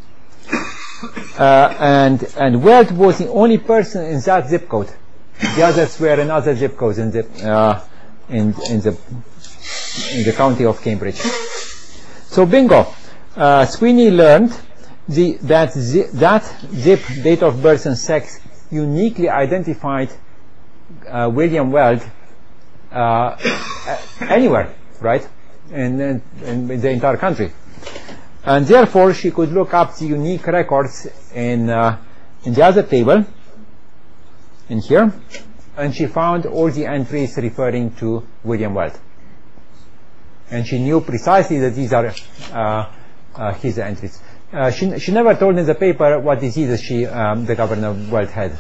Uh, and, and Weld was the only person in that zip code. The others were in other zip codes in the, uh, in, in the, in the county of Cambridge. So bingo. Uh, Sweeney learned the, that, zi that zip, date of birth and sex uniquely identified uh, William Weld uh, anywhere, right, in, in, in the entire country. And therefore she could look up the unique records in, uh, in the other table, in here, and she found all the entries referring to William Weld. And she knew precisely that these are uh, uh, his entries. Uh, she, she never told in the paper what diseases she, um, the governor Weld had.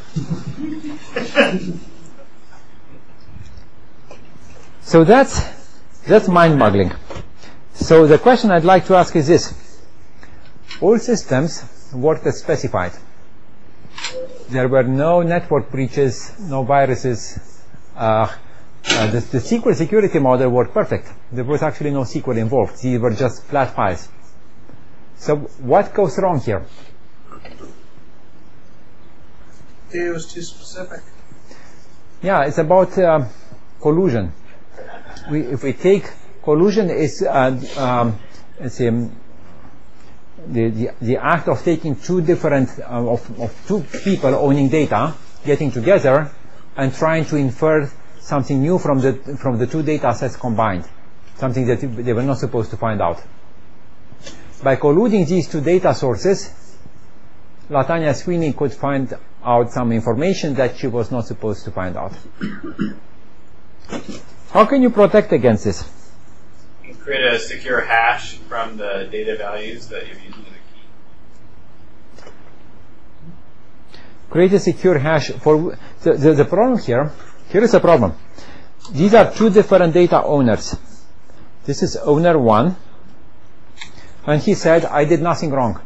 So that's, that's mind-boggling. So the question I'd like to ask is this. All systems worked as specified. There were no network breaches, no viruses. Uh, uh, the, the S Q L security model worked perfect. There was actually no S Q L involved. These were just flat files. So what goes wrong here? Data was too specific. Yeah, it's about uh, collusion. We, if we take collusion is uh, um, let's see, um, the, the the act of taking two different uh, of, of two people owning data, getting together and trying to infer something new from the from the two data sets combined, something that they were not supposed to find out. By colluding these two data sources, LaTanya Sweeney could find out some information that she was not supposed to find out. How can you protect against this? You create a secure hash from the data values that you're using in the key. Create a secure hash for the, the, the problem here. Here is a problem. These are two different data owners. This is owner one, and he said, I did nothing wrong.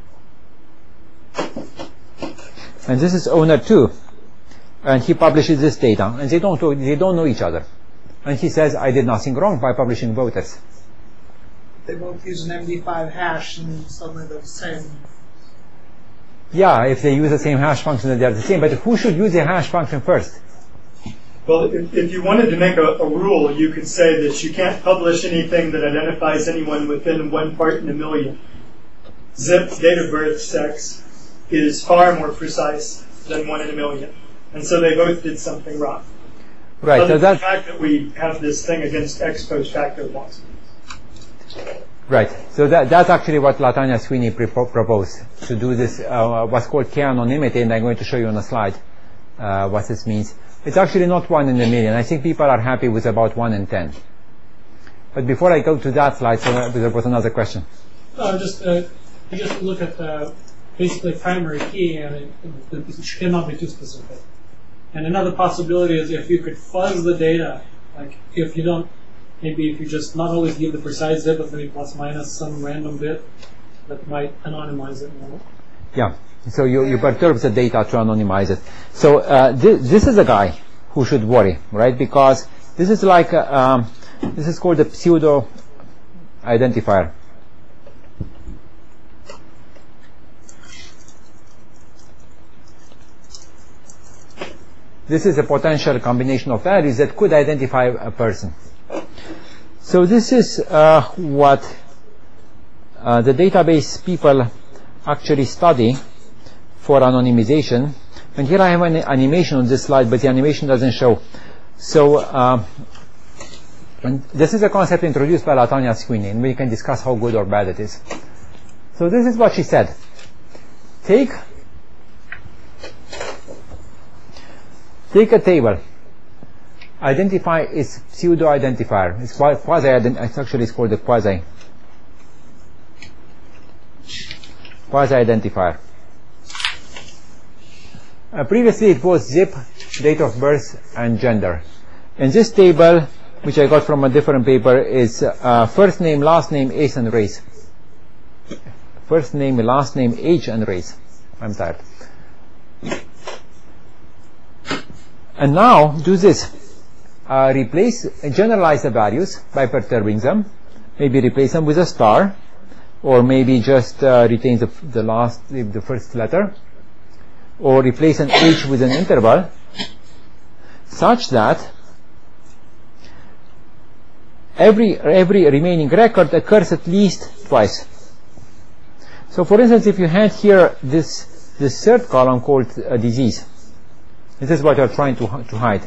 And this is owner two, and he publishes this data, and they don't they don't know each other. And he says, I did nothing wrong by publishing voters. They both use an M D five hash, and suddenly they're the same. Yeah, if they use the same hash function, then they're the same. But who should use the hash function first? Well, if, if you wanted to make a, a rule, you could say that you can't publish anything that identifies anyone within one part in a million. Zip, date of birth, sex is far more precise than one in a million. And so they both did something wrong. Right. Other So than the that, fact that we have this thing against ex post facto laws. right. So that, that's actually what LaTanya Sweeney prepo- proposed, to do this, uh, what's called k-anonymity, and I'm going to show you on a slide uh, what this means. It's actually not one in a million. I think people are happy with about one in ten. But before I go to that slide, so uh, there was another question. Uh, just uh, you just look at uh, basically primary key, and it, it, it cannot be too specific. And another possibility is if you could fuzz the data, like if you don't, maybe if you just not always give the precise zip, but maybe plus minus some random bit that might anonymize it more. Yeah. So you, you perturb the data to anonymize it. So uh, th this is a guy who should worry, right? Because this is like a, um, this is called a pseudo identifier. This is a potential combination of values that could identify a person. So this is uh, what uh, the database people actually study for anonymization. And here I have an animation on this slide, but the animation doesn't show. So uh, and this is a concept introduced by LaTanya Sweeney, and we can discuss how good or bad it is. So this is what she said. Take Take a table. Identify its pseudo-identifier. It's quasi. It's actually it's called a quasi quasi-identifier. Uh, previously, it was zip, date of birth, and gender. In this table, which I got from a different paper, is uh, first name, last name, age, and race. First name, last name, age, and race. I'm tired. And now do this. Uh, replace, generalize the values by perturbing them. Maybe replace them with a star, or maybe just uh, retain the, the last, the, the first letter, or replace an age with an interval, such that every every remaining record occurs at least twice. So, for instance, if you had here this this third column called a disease. This is what you're trying to, to hide.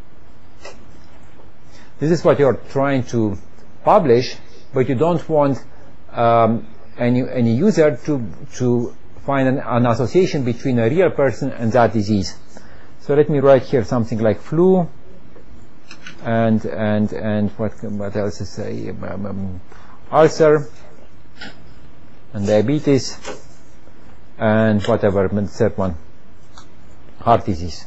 This is what you're trying to publish, but you don't want um, any, any user to, to find an, an association between a real person and that disease. So let me write here something like flu, and and and what what else is a um, um, ulcer, and diabetes, and whatever the third one, heart disease.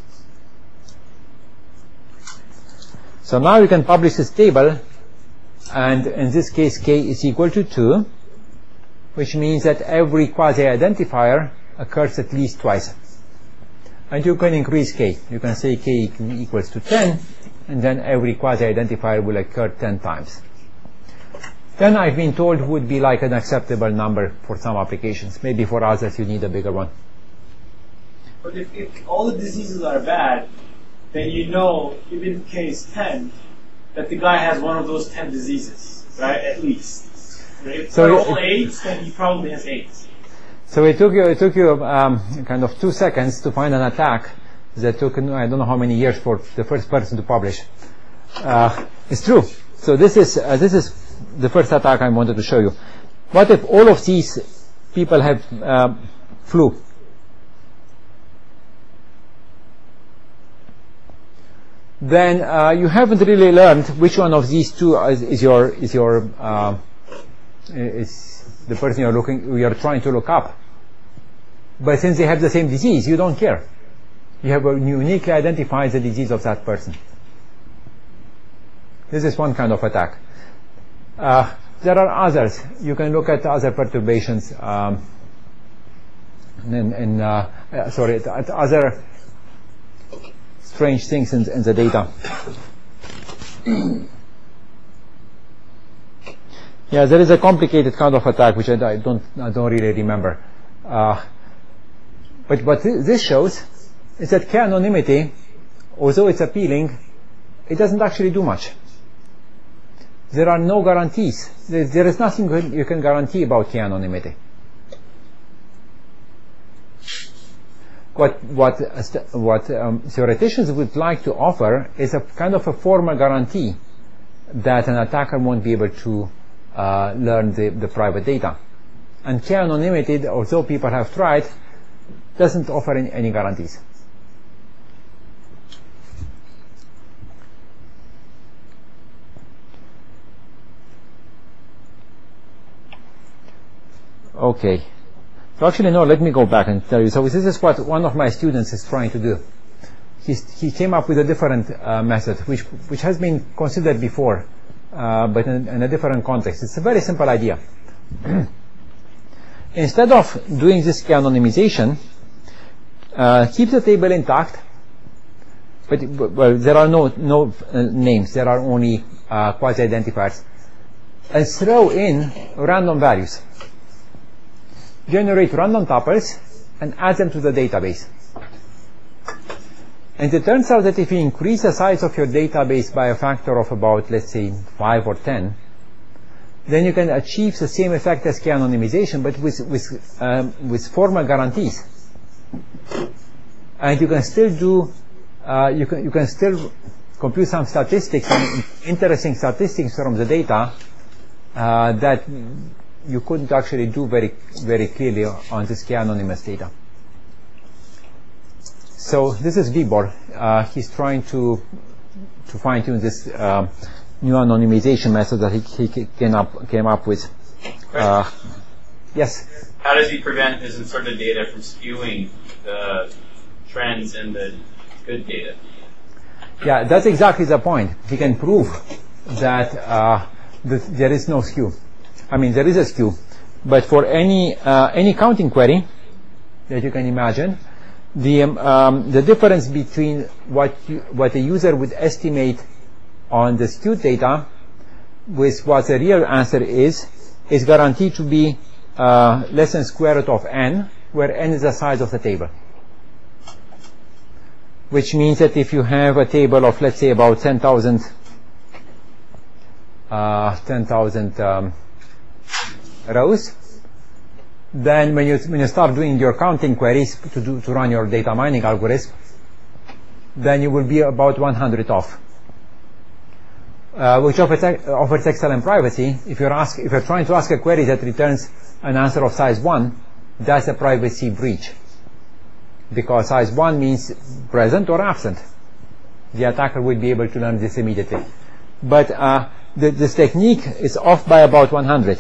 So now you can publish this table, and in this case k is equal to two, which means that every quasi-identifier occurs at least twice. And you can increase k. You can say k equals to ten, and then every quasi-identifier will occur ten times. then I've been told would be like an acceptable number for some applications. Maybe for others you need a bigger one. But if, if all the diseases are bad, then you know, even in case ten, that the guy has one of those ten diseases, right? At least. Right? If So they're it- all AIDS, then he probably has AIDS. So it took you, it took you um, kind of two seconds to find an attack that took, I don't know how many years for the first person to publish. Uh, it's true. So this is, uh, this is the first attack I wanted to show you. What if all of these people have uh, flu? Then uh, you haven't really learned which one of these two is, is your is your uh, is the person you're looking you're trying to look up. But since they have the same disease, you don't care. You have uniquely identified the disease of that person. This is one kind of attack. Uh, there are others. You can look at other perturbations um, and, and uh, uh, sorry, at, at other strange things in, in the data. Yeah, there is a complicated kind of attack which I, I don't I don't really remember. Uh, but what th this shows is that k-anonymity, although it's appealing, it doesn't actually do much. There are no guarantees. There, there is nothing you can guarantee about k-anonymity. What what what um, theoreticians would like to offer is a kind of a formal guarantee that an attacker won't be able to uh, learn the, the private data. And k-anonymity, although people have tried, doesn't offer any, any guarantees. Okay. So actually, no, let me go back and tell you. So this is what one of my students is trying to do. He's, he came up with a different uh, method, which, which has been considered before, uh, but in, in a different context. It's a very simple idea. Instead of doing this k-anonymization, uh, keep the table intact, but well, there are no, no uh, names, there are only uh, quasi-identifiers, and throw in random values. Generate random tuples and add them to the database. And it turns out that if you increase the size of your database by a factor of about, let's say, five or ten, then you can achieve the same effect as k-anonymization, but with, with, um, with formal guarantees. And you can still do, uh, you can, you can still compute some statistics, some interesting statistics from the data uh, that you couldn't actually do very, very clearly on this k-anonymous data. So this is Vibor. Uh, he's trying to to fine-tune this uh, new anonymization method that he, he came up came up with. Uh, yes. How does he prevent his inserted data from skewing the trends in the good data? Yeah, that's exactly the point. He can prove that uh, the, there is no skew. I mean, there is a skew, but for any uh, any counting query that you can imagine, the um, um, the difference between what you, what a user would estimate on the skewed data with what the real answer is is guaranteed to be uh, less than square root of n, where n is the size of the table. Which means that if you have a table of, let's say, about ten thousand uh, ten thousand um, rows, then when you when you start doing your counting queries to do to run your data mining algorithm, then you will be about one hundred off, uh, which offers, offers excellent privacy. If you're ask if you're trying to ask a query that returns an answer of size one, that's a privacy breach, because size one means present or absent. The attacker will be able to learn this immediately, but uh, the, this technique is off by about one hundred.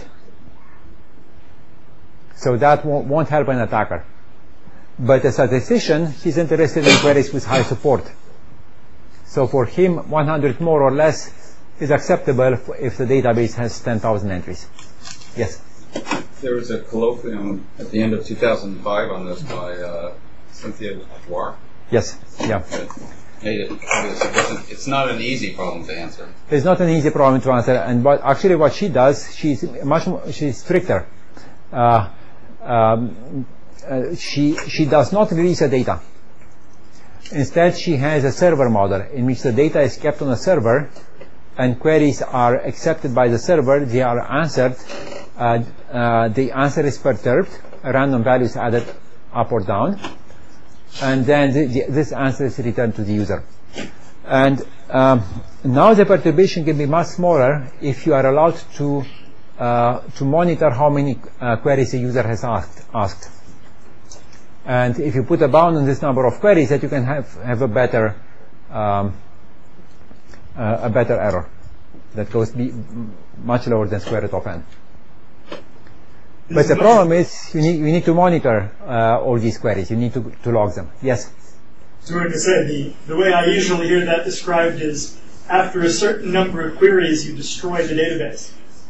So that won't, won't help an attacker. But as a statistician, he's interested in queries with high support. So for him, one hundred more or less is acceptable if the database has ten thousand entries. Yes? There was a colloquium at the end of two thousand five on this by uh, Cynthia Dwar. Yes, yeah. made it obvious it wasn't, it's not an easy problem to answer. It's not an easy problem to answer, and but actually what she does, she's much more, she's stricter. Uh, um, uh, she she does not release the data. Instead, she has a server model in which the data is kept on a server, and queries are accepted by the server. They are answered. Uh, uh, the answer is perturbed. A random value is added up or down, and then the, the, this answer is returned to the user. And um, now the perturbation can be much smaller if you are allowed to uh, to monitor how many uh, queries the user has asked. asked. And if you put a bound on this number of queries, that you can have have a better um, uh, a better error that goes be much lower than square root of n. But the problem is you need you need to monitor uh, all these queries. You need to to log them. Yes. So like I said, the, the way I usually hear that described is after a certain number of queries, you destroy the database.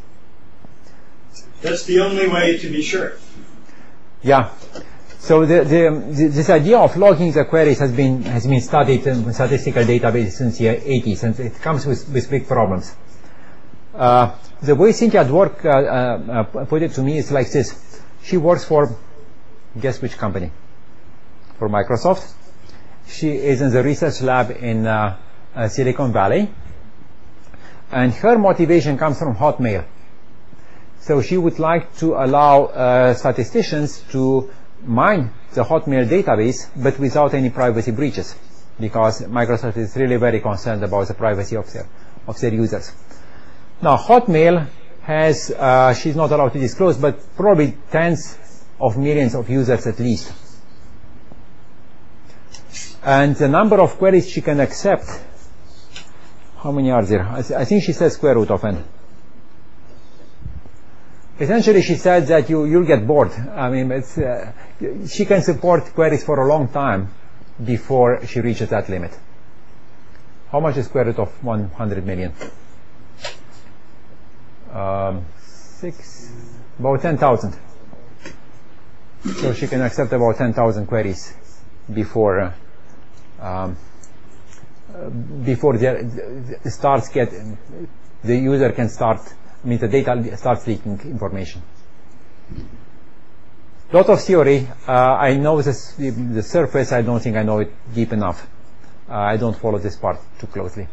That's the only way to be sure. Yeah. So the, the, the, this idea of logging the queries has been has been studied in statistical databases since the eighties, and it comes with, with big problems. Uh, the way Cynthia Dwork uh, uh, put it to me is like this. She works for, guess which company? For Microsoft. She is in the research lab in uh, uh, Silicon Valley, and her motivation comes from Hotmail. So she would like to allow uh, statisticians to mine the Hotmail database, but without any privacy breaches, because Microsoft is really very concerned about the privacy of their of their users. Now, Hotmail has, uh, she's not allowed to disclose, but probably tens of millions of users at least. And the number of queries she can accept, how many are there? I, th I think she says square root of n. Essentially, she said that you, you'll get bored. I mean, it's, uh, she can support queries for a long time before she reaches that limit. How much is square root of one hundred million? Um, six, about ten thousand. So she can accept about ten thousand queries before uh, um, uh, before the, the starts get the user can start. I mean, the data starts leaking information. Lot of theory. Uh, I know this, the surface. I don't think I know it deep enough. Uh, I don't follow this part too closely.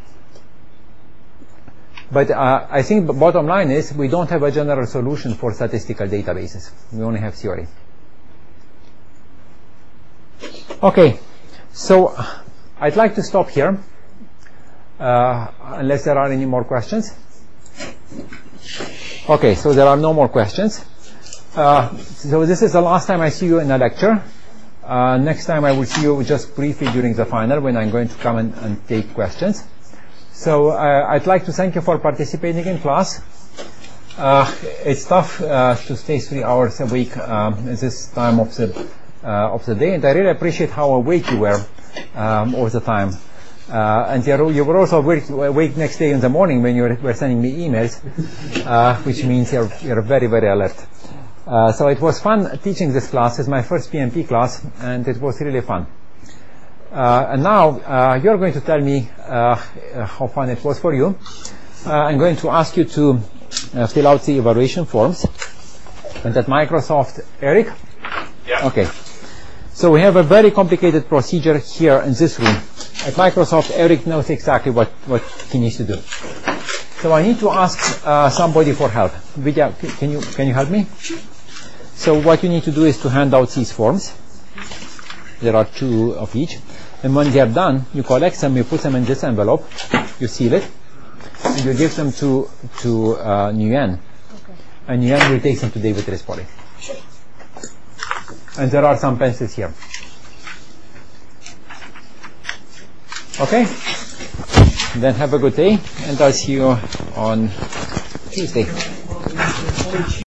But uh, I think the bottom line is we don't have a general solution for statistical databases. We only have theory. Okay, so I'd like to stop here, uh, unless there are any more questions. Okay, so there are no more questions. Uh, so this is the last time I see you in a lecture. Uh, next time I will see you just briefly during the final, when I'm going to come and, and take questions. So uh, I'd like to thank you for participating in class. Uh, it's tough uh, to stay three hours a week um, at this time of the uh, of the day, and I really appreciate how awake you were um, all the time. Uh, and you're, you were also awake, awake next day in the morning when you were, were sending me emails, uh, which means you're, you're very, very alert. Uh, so it was fun teaching this class. It's my first P M P class, and it was really fun. Uh, and now uh, you're going to tell me uh, how fun it was for you. Uh, I'm going to ask you to uh, fill out the evaluation forms. And at Microsoft, Eric? Yeah. Okay. So we have a very complicated procedure here in this room. At Microsoft, Eric knows exactly what, what he needs to do. So I need to ask uh, somebody for help. Vidya, can you, can you help me? So what you need to do is to hand out these forms. There are two of each. And when they are done, you collect them, you put them in this envelope, you seal it, and you give them to, to uh, Nguyen. Okay. And Nguyen will take them to David Rispoli. Sure. And there are some pencils here. Okay? Then have a good day, and I'll see you on Tuesday.